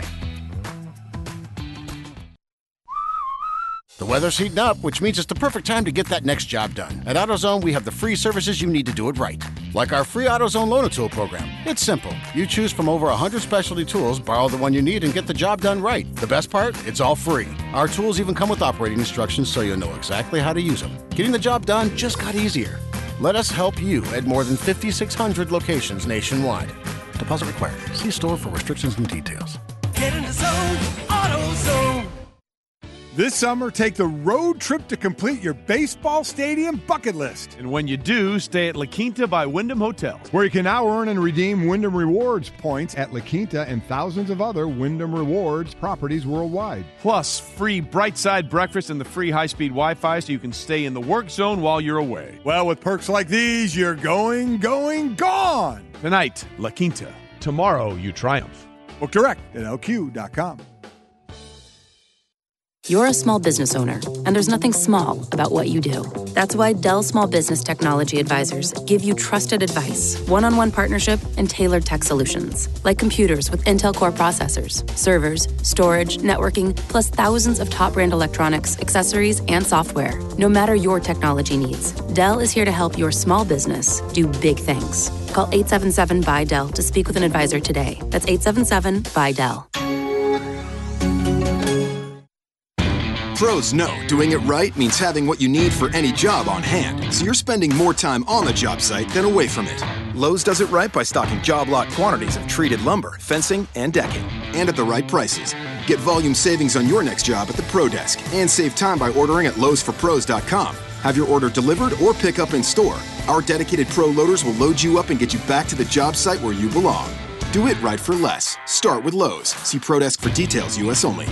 Speaker 18: The weather's heating up, which means it's the perfect time to get that next job done. At AutoZone, we have the free services you need to do it right. Like our free AutoZone Loaner Tool program. It's simple. You choose from over one hundred specialty tools, borrow the one you need, and get the job done right. The best part? It's all free. Our tools even come with operating instructions so you'll know exactly how to use them. Getting the job done just got easier. Let us help you at more than five thousand six hundred locations nationwide. Deposit required. See store for restrictions and details.
Speaker 19: Get in the zone, AutoZone.
Speaker 20: This summer, take the road trip to complete your baseball stadium bucket list.
Speaker 21: And when you do, stay at La Quinta by Wyndham Hotels,
Speaker 20: where you can now earn and redeem Wyndham Rewards points at La Quinta and thousands of other Wyndham Rewards properties worldwide.
Speaker 21: Plus, free Bright Side breakfast and the free high-speed Wi-Fi so you can stay in the work zone while you're away.
Speaker 20: Well, with perks like these, you're going, going, gone.
Speaker 21: Tonight, La Quinta. Tomorrow, you triumph.
Speaker 20: Book direct at L Q dot com.
Speaker 22: You're a small business owner, and there's nothing small about what you do. That's why Dell Small Business Technology Advisors give you trusted advice, one-on-one partnership, and tailored tech solutions, like computers with Intel Core processors, servers, storage, networking, plus thousands of top-brand electronics, accessories, and software. No matter your technology needs, Dell is here to help your small business do big things. Call eight seven seven, B Y, D E L L to speak with an advisor today. That's eight seven seven, B Y, D E L L.
Speaker 23: Pros know doing it right means having what you need for any job on hand, so you're spending more time on the job site than away from it. Lowe's does it right by stocking job lot quantities of treated lumber, fencing, and decking, and at the right prices. Get volume savings on your next job at the Pro Desk, and save time by ordering at Lowe's for Pros dot com. Have your order delivered or pick up in store. Our dedicated pro loaders will load you up and get you back to the job site where you belong. Do it right for less. Start with Lowe's. See Pro Desk for details, U S only.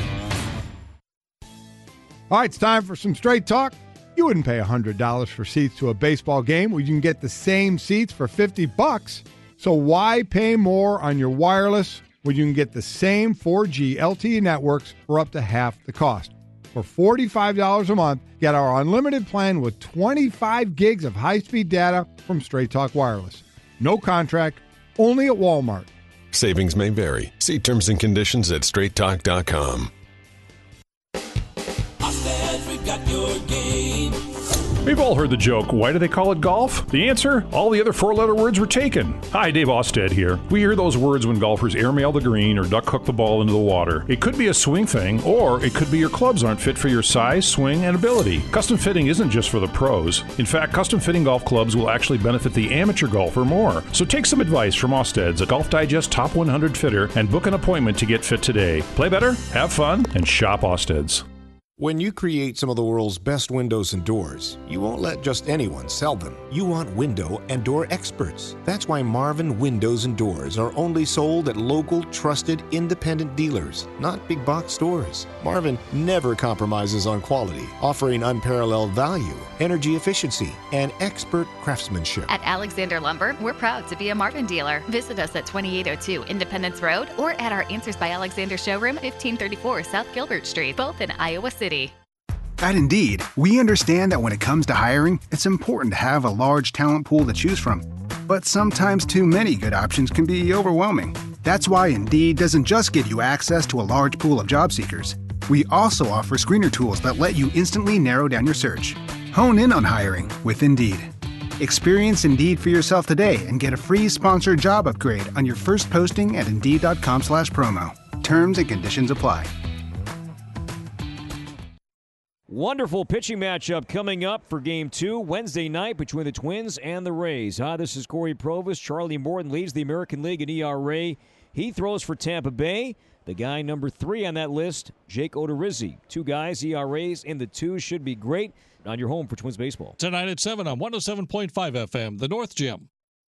Speaker 20: All right, it's time for some straight talk. You wouldn't pay one hundred dollars for seats to a baseball game where you can get the same seats for fifty bucks. So why pay more on your wireless when you can get the same four G L T E networks for up to half the cost? For forty-five dollars a month, get our unlimited plan with twenty-five gigs of high-speed data from Straight Talk Wireless. No contract, only at Walmart.
Speaker 24: Savings may vary. See terms and conditions at straight talk dot com.
Speaker 5: We've all heard the joke, why do they call it golf? The answer? All the other four-letter words were taken. Hi, Dave Osted here. We hear those words when golfers airmail the green or duck hook the ball into the water. It could be a swing thing, or it could be your clubs aren't fit for your size, swing, and ability. Custom fitting isn't just for the pros. In fact, custom fitting golf clubs will actually benefit the amateur golfer more. So take some advice from Osted's, a Golf Digest Top one hundred fitter, and book an appointment to get fit today. Play better, have fun, and shop Osted's.
Speaker 6: When you create some of the world's best windows and doors, you won't let just anyone sell them. You want window and door experts. That's why Marvin Windows and Doors are only sold at local, trusted, independent dealers, not big box stores. Marvin never compromises on quality, offering unparalleled value, energy efficiency, and expert craftsmanship.
Speaker 7: At Alexander Lumber, we're proud to be a Marvin dealer. Visit us at twenty-eight oh two Independence Road or at our Answers by Alexander showroom, fifteen thirty-four South Gilbert Street, both in Iowa City.
Speaker 17: At Indeed, we understand that when it comes to hiring, it's important to have a large talent pool to choose from. But sometimes too many good options can be overwhelming. That's why Indeed doesn't just give you access to a large pool of job seekers. We also offer screener tools that let you instantly narrow down your search. Hone in on hiring with Indeed. Experience Indeed for yourself today and get a free sponsored job upgrade on your first posting at Indeed.com slash promo. Terms and conditions apply.
Speaker 4: Wonderful pitching matchup coming up for Game two Wednesday night between the Twins and the Rays. Hi, this is Corey Provis. Charlie Morton leads the American League in E R A. He throws for Tampa Bay. The guy number three on that list, Jake Odorizzi. Two guys, E R As in the two, should be great on your home for Twins baseball.
Speaker 8: Tonight at seven on one oh seven point five F M, The North Gym.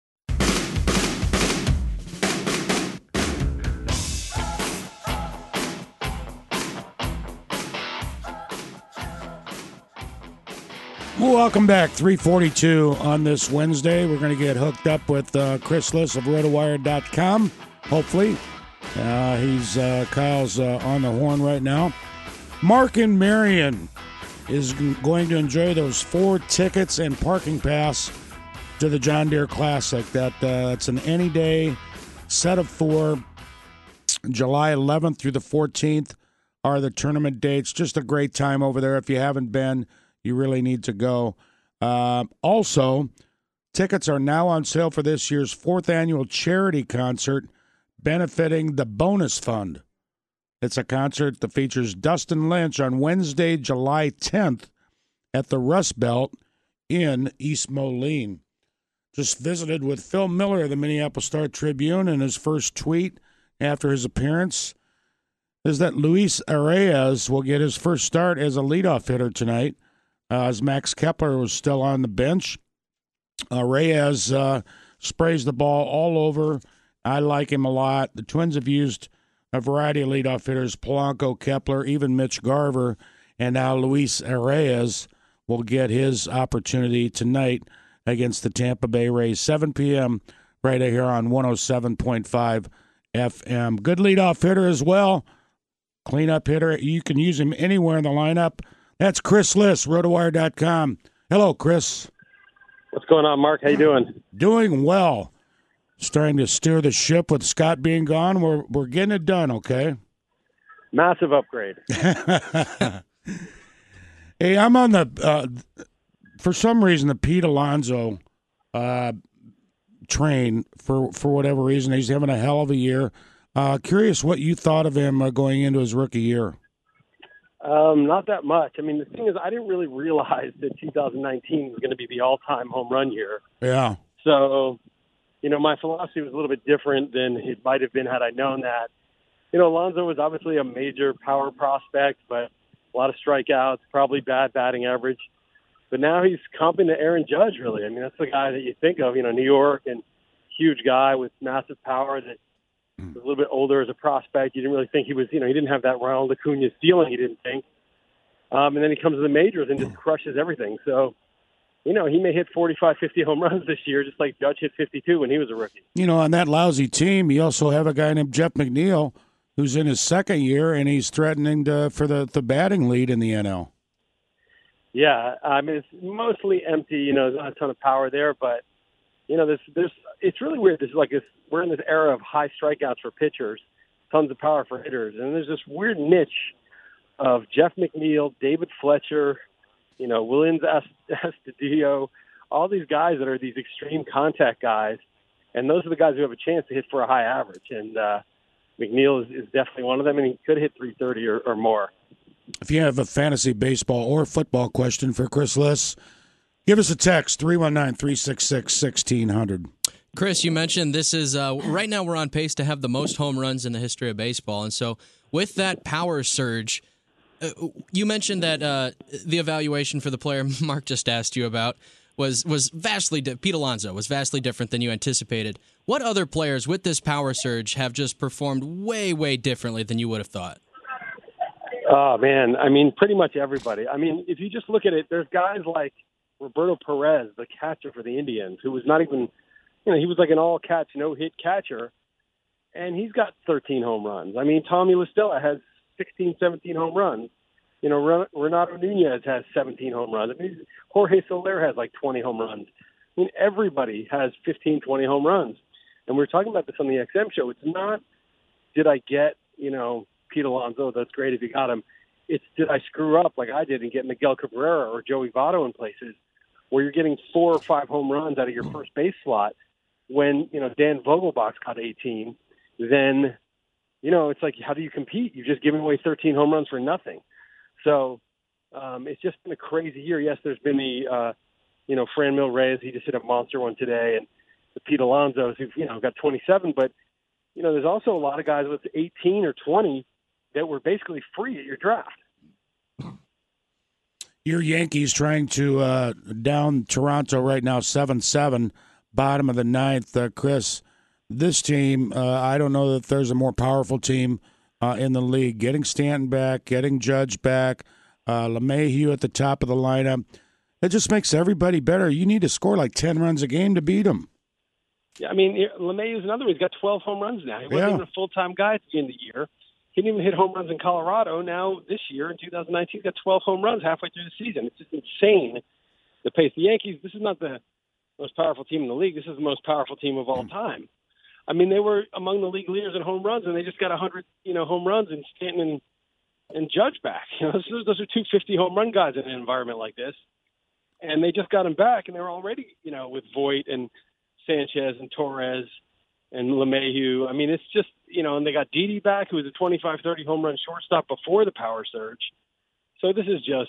Speaker 2: Welcome back. three forty-two on this Wednesday. We're going to get hooked up with uh, Chris Liss of rotowire dot com, hopefully. Uh, he's uh, Kyle's uh, on the horn right now. Mark in Marion is g- going to enjoy those four tickets and parking pass to the John Deere Classic. That uh, That's an any day set of four. July eleventh through the fourteenth are the tournament dates. Just a great time over there. If you haven't been, you really need to go. Uh, also, tickets are now on sale for this year's fourth annual charity concert benefiting the Bonus Fund. It's a concert that features Dustin Lynch on Wednesday, July tenth at the Rust Belt in East Moline. Just visited with Phil Miller of the Minneapolis Star-Tribune, and his first tweet after his appearance is that Luis Arraez will get his first start as a leadoff hitter tonight, uh, as Max Kepler was still on the bench. Uh, Reyes uh, sprays the ball all over. I like him a lot. The Twins have used a variety of leadoff hitters, Polanco, Kepler, even Mitch Garver, and now Luis Arraez will get his opportunity tonight against the Tampa Bay Rays, seven p.m. right here on one oh seven point five F M. Good leadoff hitter as well. Cleanup hitter. You can use him anywhere in the lineup. That's Chris Liss, rotowire dot com. Hello, Chris.
Speaker 9: What's going on, Mark? How you doing?
Speaker 2: Doing well. Starting to steer the ship with Scott being gone. We're we're getting it done, okay?
Speaker 9: Massive upgrade.
Speaker 2: Hey, I'm on the, uh, for some reason, the Pete Alonso uh, train, for, for whatever reason. He's having a hell of a year. Uh, curious what you thought of him uh, going into his rookie year.
Speaker 9: Um, not that much. I mean, the thing is, I didn't really realize that two thousand nineteen was going to be the all-time home run year.
Speaker 2: Yeah.
Speaker 9: So, you know, my philosophy was a little bit different than it might have been had I known that. You know, Alonso was obviously a major power prospect, but a lot of strikeouts, probably bad batting average. But now he's comping to Aaron Judge, really. I mean, that's the guy that you think of, you know, New York, and huge guy with massive power that was a little bit older as a prospect. You didn't really think he was, you know, he didn't have that Ronald Acuna ceiling, you didn't think. Um, and then he comes to the majors and just crushes everything. So, you know, he may hit forty-five, fifty home runs this year, just like Judge hit fifty-two when he was a rookie.
Speaker 2: You know, on that lousy team, you also have a guy named Jeff McNeil who's in his second year, and he's threatening to, for the, the batting lead in the N L.
Speaker 9: Yeah, I mean, it's mostly empty. You know, there's not a ton of power there, but, you know, there's, there's, it's really weird. There's like this, we're in this era of high strikeouts for pitchers, tons of power for hitters, and there's this weird niche of Jeff McNeil, David Fletcher, you know, Williams Astudillo, all these guys that are these extreme contact guys, and those are the guys who have a chance to hit for a high average. And uh, McNeil is, is definitely one of them, and he could hit three thirty or, or more.
Speaker 2: If you have a fantasy baseball or football question for Chris Liss, give us a text, three one nine, three six six, one six zero zero.
Speaker 3: Chris, you mentioned this is, uh, right now we're on pace to have the most home runs in the history of baseball. And so with that power surge, uh, you mentioned that uh, the evaluation for the player Mark just asked you about was was vastly, di- Pete Alonso was vastly different than you anticipated. What other players with this power surge have just performed way, way differently than you would have thought?
Speaker 9: Oh, man. I mean, pretty much everybody. I mean, if you just look at it, there's guys like Roberto Perez, the catcher for the Indians, who was not even, you know, he was like an all-catch, no-hit catcher, and he's got thirteen home runs. I mean, Tommy LaStella has sixteen, seventeen home runs. You know, Renato Nunez has seventeen home runs. I mean, Jorge Soler has like twenty home runs. I mean, everybody has fifteen, twenty home runs. And we were talking about this on the X M show. It's not, did I get, you know, Pete Alonso, that's great if you got him. It's, did I screw up like I did and get Miguel Cabrera or Joey Votto in places where you're getting four or five home runs out of your first base slot when, you know, Dan Vogelbach got eighteen, then, you know, it's like, how do you compete? You've just given away thirteen home runs for nothing. So um, it's just been a crazy year. Yes, there's been the, uh, you know, Franmil Reyes, he just hit a monster one today, and the Pete Alonso's who've, you know, got twenty-seven. But, you know, there's also a lot of guys with eighteen or twenty that were basically free at your draft.
Speaker 2: Your Yankees trying to uh, down Toronto right now, seven seven, bottom of the ninth. Uh, Chris, this team, uh, I don't know that there's a more powerful team uh, in the league. Getting Stanton back, getting Judge back, uh, LeMahieu at the top of the lineup, it just makes everybody better. You need to score like ten runs a game to beat them.
Speaker 9: Yeah, I mean, LeMahieu's another one. He's got twelve home runs now. He wasn't
Speaker 2: Yeah.
Speaker 9: even a full-time guy at the end of the year. He didn't even hit home runs in Colorado. Now, this year, in two thousand nineteen, he's got twelve home runs halfway through the season. It's just insane, the pace. The Yankees, this is not the most powerful team in the league. This is the most powerful team of all time. I mean, they were among the league leaders in home runs, and they just got one hundred, you know, home runs and Stanton and, and Judge back. You know, those, those are two fifty home run guys in an environment like this. And they just got him back, and they were already, you know, with Voit and Sanchez and Torres and LeMahieu. I mean, it's just, you know, and they got Didi back, who was a twenty-five, thirty home run shortstop before the power surge. So this is just,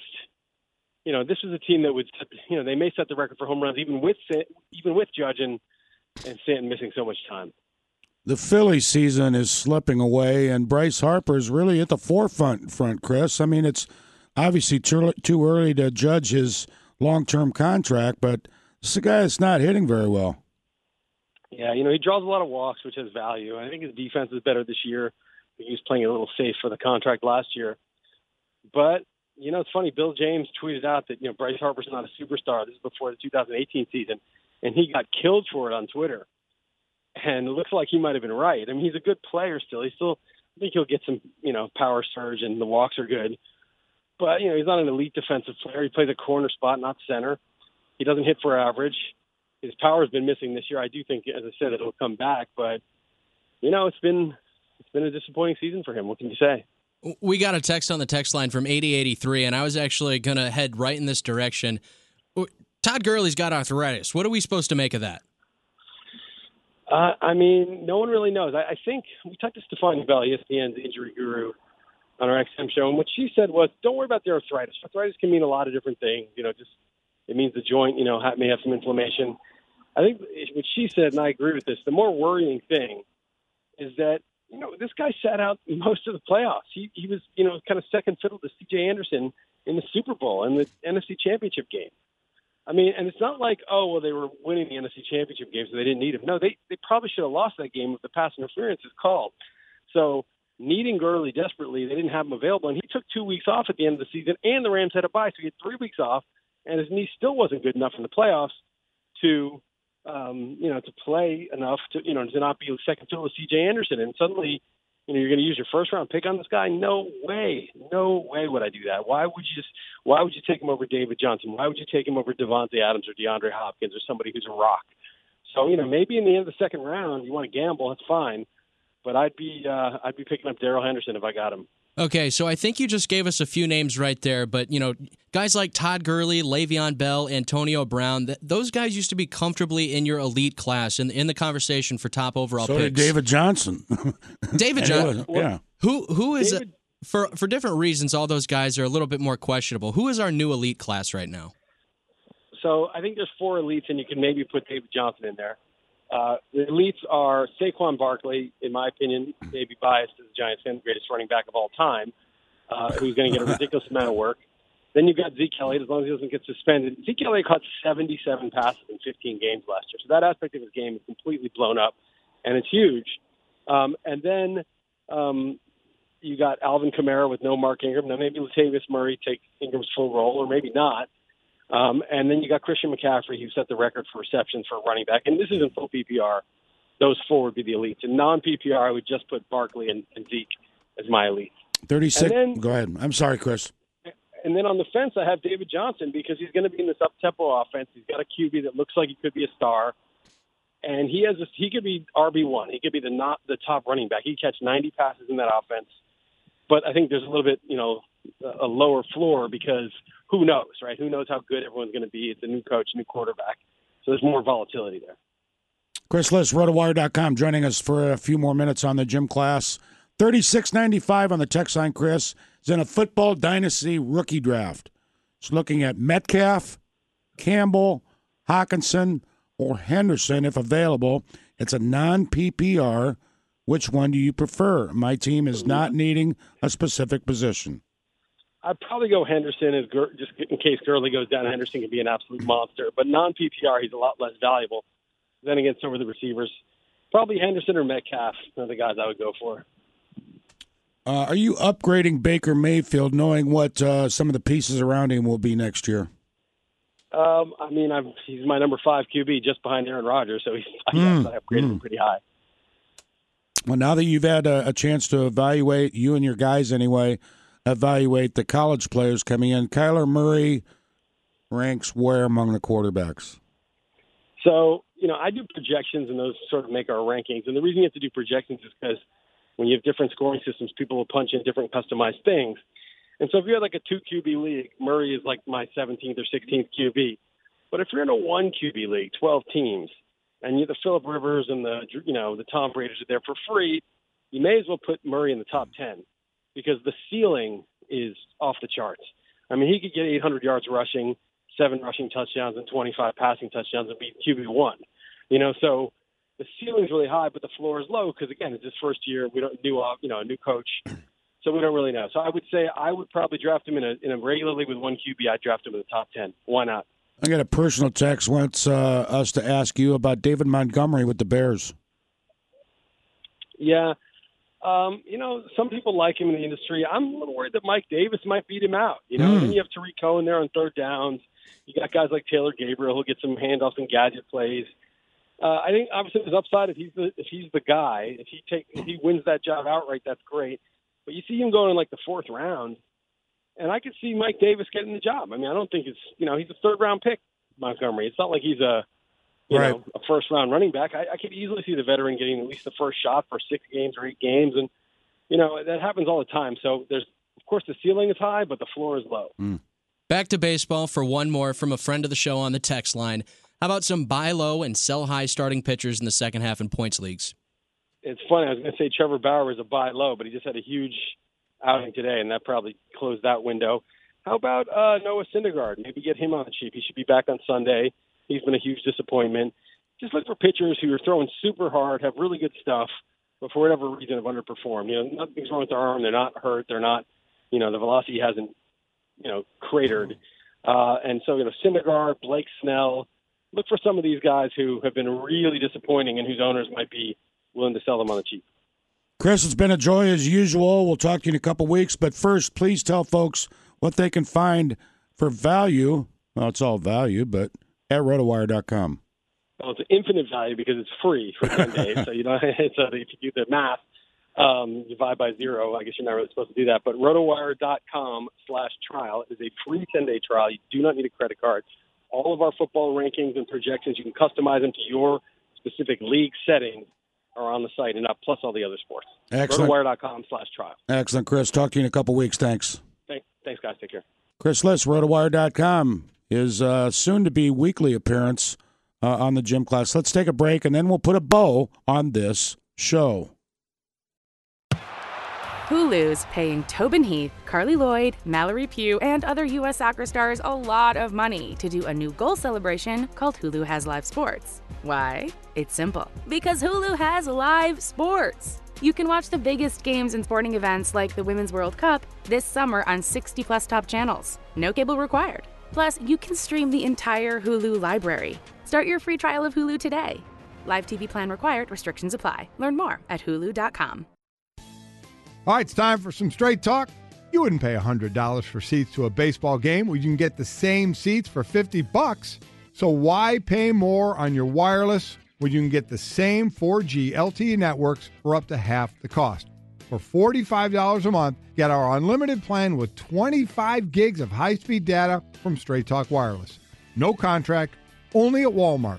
Speaker 9: you know, this is a team that would, you know, they may set the record for home runs even with even with Judge and, and Stanton missing so much time.
Speaker 2: The Philly season is slipping away, and Bryce Harper's really at the forefront, front, Chris. I mean, it's obviously too, too early to judge his long-term contract, but this is a guy that's not hitting very well.
Speaker 9: Yeah, you know, he draws a lot of walks, which has value. I think his defense is better this year. He was playing a little safe for the contract last year. But, you know, it's funny. Bill James tweeted out that, you know, Bryce Harper's not a superstar. This is before the two thousand eighteen season. And he got killed for it on Twitter. And it looks like he might have been right. I mean, he's a good player still. He still, I think he'll get some, you know, power surge, and the walks are good. But, you know, he's not an elite defensive player. He plays a corner spot, not center. He doesn't hit for average. His power has been missing this year. I do think, as I said, it'll come back. But, you know, it's been it's been a disappointing season for him. What can you say?
Speaker 3: We got a text on the text line from eighty eighty-three, and I was actually going to head right in this direction. Todd Gurley's got arthritis. What are we supposed to make of that?
Speaker 9: Uh, I mean, no one really knows. I, I think we talked to Stephanie Bell, E S P N's injury guru, on our X M show, and what she said was, don't worry about the arthritis. Arthritis can mean a lot of different things. You know, just it means the joint, you know, may have some inflammation. I think what she said, and I agree with this, the more worrying thing is that, you know, this guy sat out most of the playoffs. He he was, you know, kind of second fiddle to C J Anderson in the Super Bowl and the N F C Championship game. I mean, and it's not like, oh, well, they were winning the N F C Championship game, so they didn't need him. No, they, they probably should have lost that game if the pass interference is called. So needing Gurley desperately, they didn't have him available, and he took two weeks off at the end of the season, and the Rams had a bye, so he had three weeks off, and his knee still wasn't good enough in the playoffs to, um, you know, to play enough to, you know, to not be second fiddle to C J Anderson. And suddenly, you know, you're going to use your first round pick on this guy? No way, no way would I do that. Why would you just? Why would you take him over David Johnson? Why would you take him over Devontae Adams or DeAndre Hopkins or somebody who's a rock? So, you know, maybe in the end of the second round, you want to gamble, that's fine. But I'd be uh, I'd be picking up Darrell Henderson if I got him.
Speaker 3: Okay, so I think you just gave us a few names right there, but, you know, guys like Todd Gurley, Le'Veon Bell, Antonio Brown, th- those guys used to be comfortably in your elite class in, in the conversation for top overall
Speaker 2: so
Speaker 3: picks.
Speaker 2: did David Johnson.
Speaker 3: David Johnson,
Speaker 2: yeah.
Speaker 3: Who who is
Speaker 9: David,
Speaker 3: a, for for different reasons? All those guys are a little bit more questionable. Who is our new elite class right now?
Speaker 9: So I think there's four elites, and you can maybe put David Johnson in there. Uh, the elites are Saquon Barkley, in my opinion, maybe biased as a Giants fan, the greatest running back of all time, uh, who's going to get a ridiculous amount of work. Then you've got Zeke Elliott, as long as he doesn't get suspended. Zeke Elliott caught seventy-seven passes in fifteen games last year, so that aspect of his game is completely blown up, and it's huge. Um, and then um, you got Alvin Kamara with no Mark Ingram. Now maybe Latavius Murray take Ingram's full role, or maybe not. Um, and then you got Christian McCaffrey, who set the record for receptions for a running back. And this isn't full P P R. Those four would be the elites. In non-P P R, I would just put Barkley and, and Zeke as my elites.
Speaker 2: thirty-six.
Speaker 9: Then,
Speaker 2: Go ahead. I'm sorry, Chris.
Speaker 9: And then on the fence, I have David Johnson because he's going to be in this up-tempo offense. He's got a Q B that looks like he could be a star. And he has a, he could be R B one. He could be the not the top running back. He could catch ninety passes in that offense. But I think there's a little bit, you know, a lower floor because who knows, right? Who knows how good everyone's going to be? It's a new coach, new quarterback. So there's more volatility there.
Speaker 2: Chris Liss, rotowire dot com, joining us for a few more minutes on the gym class. thirty-six ninety-five on the text line, Chris, is in a football dynasty rookie draft. It's looking at Metcalf, Campbell, Hawkinson, or Henderson if available. It's a non-P P R. Which one do you prefer? My team is not needing a specific position.
Speaker 9: I'd probably go Henderson as Gur- just in case Gurley goes down. Henderson can be an absolute monster. But non-P P R, he's a lot less valuable than against some of the receivers. Probably Henderson or Metcalf are the guys I would go for.
Speaker 2: Uh, are you upgrading Baker Mayfield knowing what uh, some of the pieces around him will be next year?
Speaker 9: Um, I mean, I'm, he's my number five Q B just behind Aaron Rodgers, so he's,
Speaker 2: Mm,
Speaker 9: I upgraded
Speaker 2: mm.
Speaker 9: him pretty high.
Speaker 2: Well, now that you've had a, a chance to evaluate, you and your guys anyway, evaluate the college players coming in, Kyler Murray ranks where among the quarterbacks?
Speaker 9: So, you know, I do projections, and those sort of make our rankings. And the reason you have to do projections is because when you have different scoring systems, people will punch in different customized things. And so if you had like a two Q B league, Murray is like my seventeenth or sixteenth Q B. But if you're in a one Q B league, twelve teams, and you're the Phillip Rivers and the, you know, the Tom Brady's are there for free, you may as well put Murray in the top ten because the ceiling is off the charts. I mean, he could get eight hundred yards rushing, seven rushing touchdowns, and twenty-five passing touchdowns and be Q B one. You know, so the ceiling's really high, but the floor is low because, again, it's his first year. We don't new, you know, a new coach. So we don't really know. So I would say I would probably draft him in a in a regular league with one Q B. I'd draft him in the top ten. Why not?
Speaker 2: I got a personal text wants uh, us to ask you about David Montgomery with the Bears.
Speaker 9: Yeah. Um, you know, some people like him in the industry. I'm a little worried that Mike Davis might beat him out. You know,
Speaker 2: Mm.
Speaker 9: and then you have Tariq Cohen there on third downs. You got guys like Taylor Gabriel who'll get some handoffs and gadget plays. Uh, I think obviously there's upside if he's the if he's the guy. If he take if he wins that job outright, that's great. But you see him going in like the fourth round, and I could see Mike Davis getting the job. I mean, I don't think it's you know he's a third round pick, Montgomery. It's not like he's a you
Speaker 2: Right.
Speaker 9: know a first round running back. I, I could easily see the veteran getting at least the first shot for six games or eight games, and you know that happens all the time. So there's of course the ceiling is high, but the floor is low.
Speaker 3: Back to baseball for one more from a friend of the show on the text line. How about some buy low and sell high starting pitchers in the second half in points leagues?
Speaker 9: It's funny. I was going to say Trevor Bauer was a buy low, but he just had a huge outing today, and that probably closed that window. How about uh, Noah Syndergaard? Maybe get him on the cheap. He should be back on Sunday. He's been a huge disappointment. Just look for pitchers who are throwing super hard, have really good stuff, but for whatever reason have underperformed. You know, nothing's wrong with their arm. They're not hurt. They're not, you know, the velocity hasn't, you know, cratered. Uh, and so, you know, Syndergaard, Blake Snell, look for some of these guys who have been really disappointing and whose owners might be willing to sell them on the cheap.
Speaker 2: Chris, it's been a joy as usual. We'll talk to you in a couple weeks. But first, please tell folks what they can find for value. Well, it's all value, but at rotowire dot com.
Speaker 9: Well, it's an infinite value because it's free for ten days. So, you know, so if you do the math, um, divide by zero, I guess you're not really supposed to do that. But rotowire dot com slash trial is a free ten-day trial. You do not need a credit card. All of our football rankings and projections, you can customize them to your specific league settings, are on the site, and not plus all the other sports.
Speaker 2: Excellent.
Speaker 9: rotowire dot com slash trial.
Speaker 2: Excellent, Chris. Talk to you in a couple weeks. Thanks.
Speaker 9: Thanks, thanks, guys. Take care.
Speaker 2: Chris Liss, rotowire dot com, is uh, soon-to-be weekly appearance uh, on the gym class. Let's take a break, and then we'll put a bow on this show.
Speaker 10: Hulu's paying Tobin Heath, Carly Lloyd, Mallory Pugh, and other U S soccer stars a lot of money to do a new goal celebration called Hulu Has Live Sports. Why? It's simple. Because Hulu has live sports. You can watch the biggest games and sporting events like the Women's World Cup this summer on sixty plus top channels. No cable required. Plus, you can stream the entire Hulu library. Start your free trial of Hulu today. Live T V plan required. Restrictions apply. Learn more at hulu dot com.
Speaker 20: All right, it's time for some straight talk. You wouldn't pay one hundred dollars for seats to a baseball game where you can get the same seats for fifty bucks. So why pay more on your wireless when you can get the same four G L T E networks for up to half the cost? For forty-five dollars a month, get our unlimited plan with twenty-five gigs of high-speed data from Straight Talk Wireless. No contract, only at Walmart.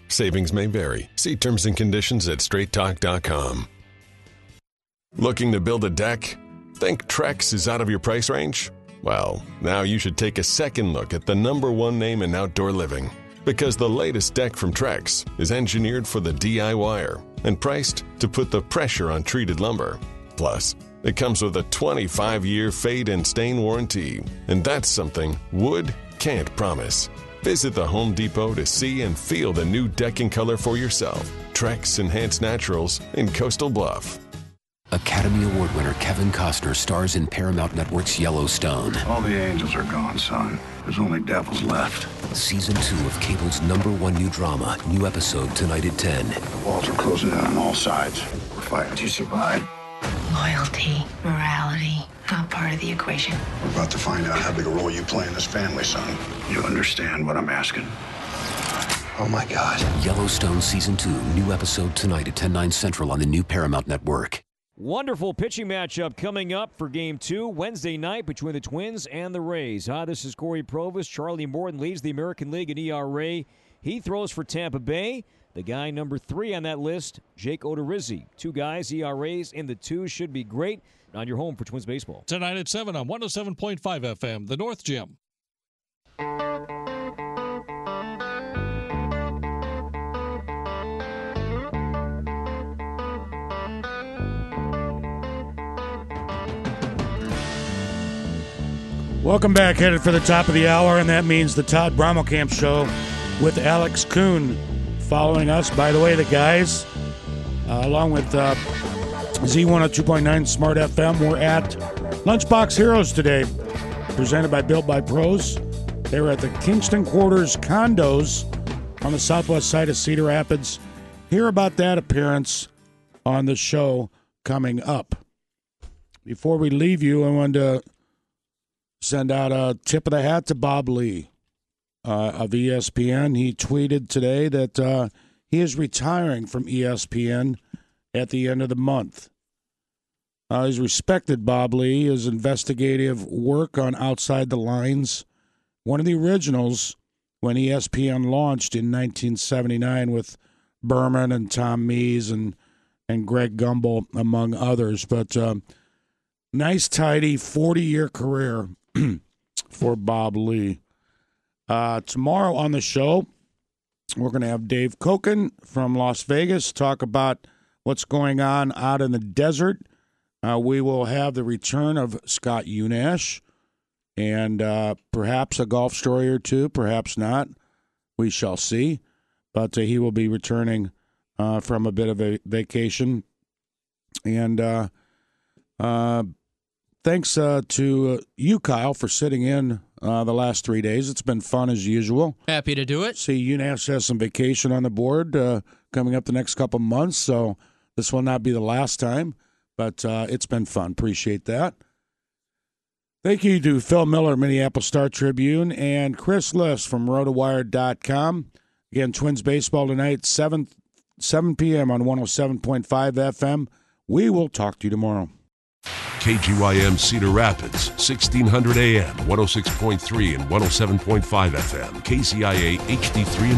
Speaker 24: Savings may vary. See terms and conditions at straight talk dot com. Looking to build a deck? Think Trex is out of your price range? Well, now you should take a second look at the number one name in outdoor living. Because the latest deck from Trex is engineered for the D I Y er and priced to put the pressure on treated lumber. Plus, it comes with a twenty-five year fade and stain warranty. And that's something wood can't promise. Visit the Home Depot to see and feel the new decking color for yourself. Trex Enhanced Naturals in Coastal Bluff.
Speaker 11: Academy Award winner Kevin Costner stars in Paramount Network's Yellowstone.
Speaker 12: All the angels are gone, son. There's only devils left.
Speaker 11: Season two of cable's number one new drama. New episode tonight at ten.
Speaker 12: The walls are closing in on all sides. We're fighting to survive.
Speaker 13: Loyalty, morality, not part of the equation.
Speaker 12: We're about to find out how big a role you play in this family, son. You understand what I'm asking? Oh, my God.
Speaker 11: Yellowstone Season two. New episode tonight at ten, nine Central on the new Paramount Network.
Speaker 4: Wonderful pitching matchup coming up for Game two, Wednesday night between the Twins and the Rays. Hi, this is Corey Provis. Charlie Morton leads the American League in E R A. He throws for Tampa Bay. The guy number three on that list, Jake Odorizzi. Two guys, E R As in the two, should be great. On your home for Twins baseball.
Speaker 8: Tonight at seven on one oh seven point five F M, the North Gym.
Speaker 2: Welcome back, headed for the top of the hour, and that means the Todd Brommelkamp Show with Alex Kuhn following us. By the way, the guys, uh, along with uh, Z one oh two point nine Smart F M, we're at Lunchbox Heroes today, presented by Built by Pros. They were at the Kingston Quarters condos on the southwest side of Cedar Rapids. Hear about that appearance on the show coming up. Before we leave you, I wanted to send out a tip of the hat to Bob Lee uh, of E S P N. He tweeted today that uh, he is retiring from E S P N at the end of the month. Uh, he's respected, Bob Lee. His investigative work on Outside the Lines, one of the originals when E S P N launched in nineteen seventy-nine with Berman and Tom Mees and, and Greg Gumbel, among others. But uh, nice, tidy forty-year career for Bob Lee. Uh, tomorrow on the show, we're going to have Dave Koken from Las Vegas talk about what's going on out in the desert. Uh, we will have the return of Scott Unash and uh, perhaps a golf story or two, perhaps not. We shall see. But uh, he will be returning uh, from a bit of a vacation. And uh, uh, thanks uh, to uh, you, Kyle, for sitting in uh, the last three days. It's been fun as usual.
Speaker 3: Happy to do it.
Speaker 2: See, Unash has some vacation on the board uh, coming up the next couple months, so this will not be the last time. But uh, it's been fun. Appreciate that. Thank you to Phil Miller, Minneapolis Star-Tribune, and Chris Liss from rotowire dot com. Again, Twins baseball tonight, seven p.m. on one oh seven point five F M. We will talk to you tomorrow.
Speaker 14: K G Y M Cedar Rapids, sixteen hundred A M, one oh six point three and one oh seven point five F M. K C I A H D three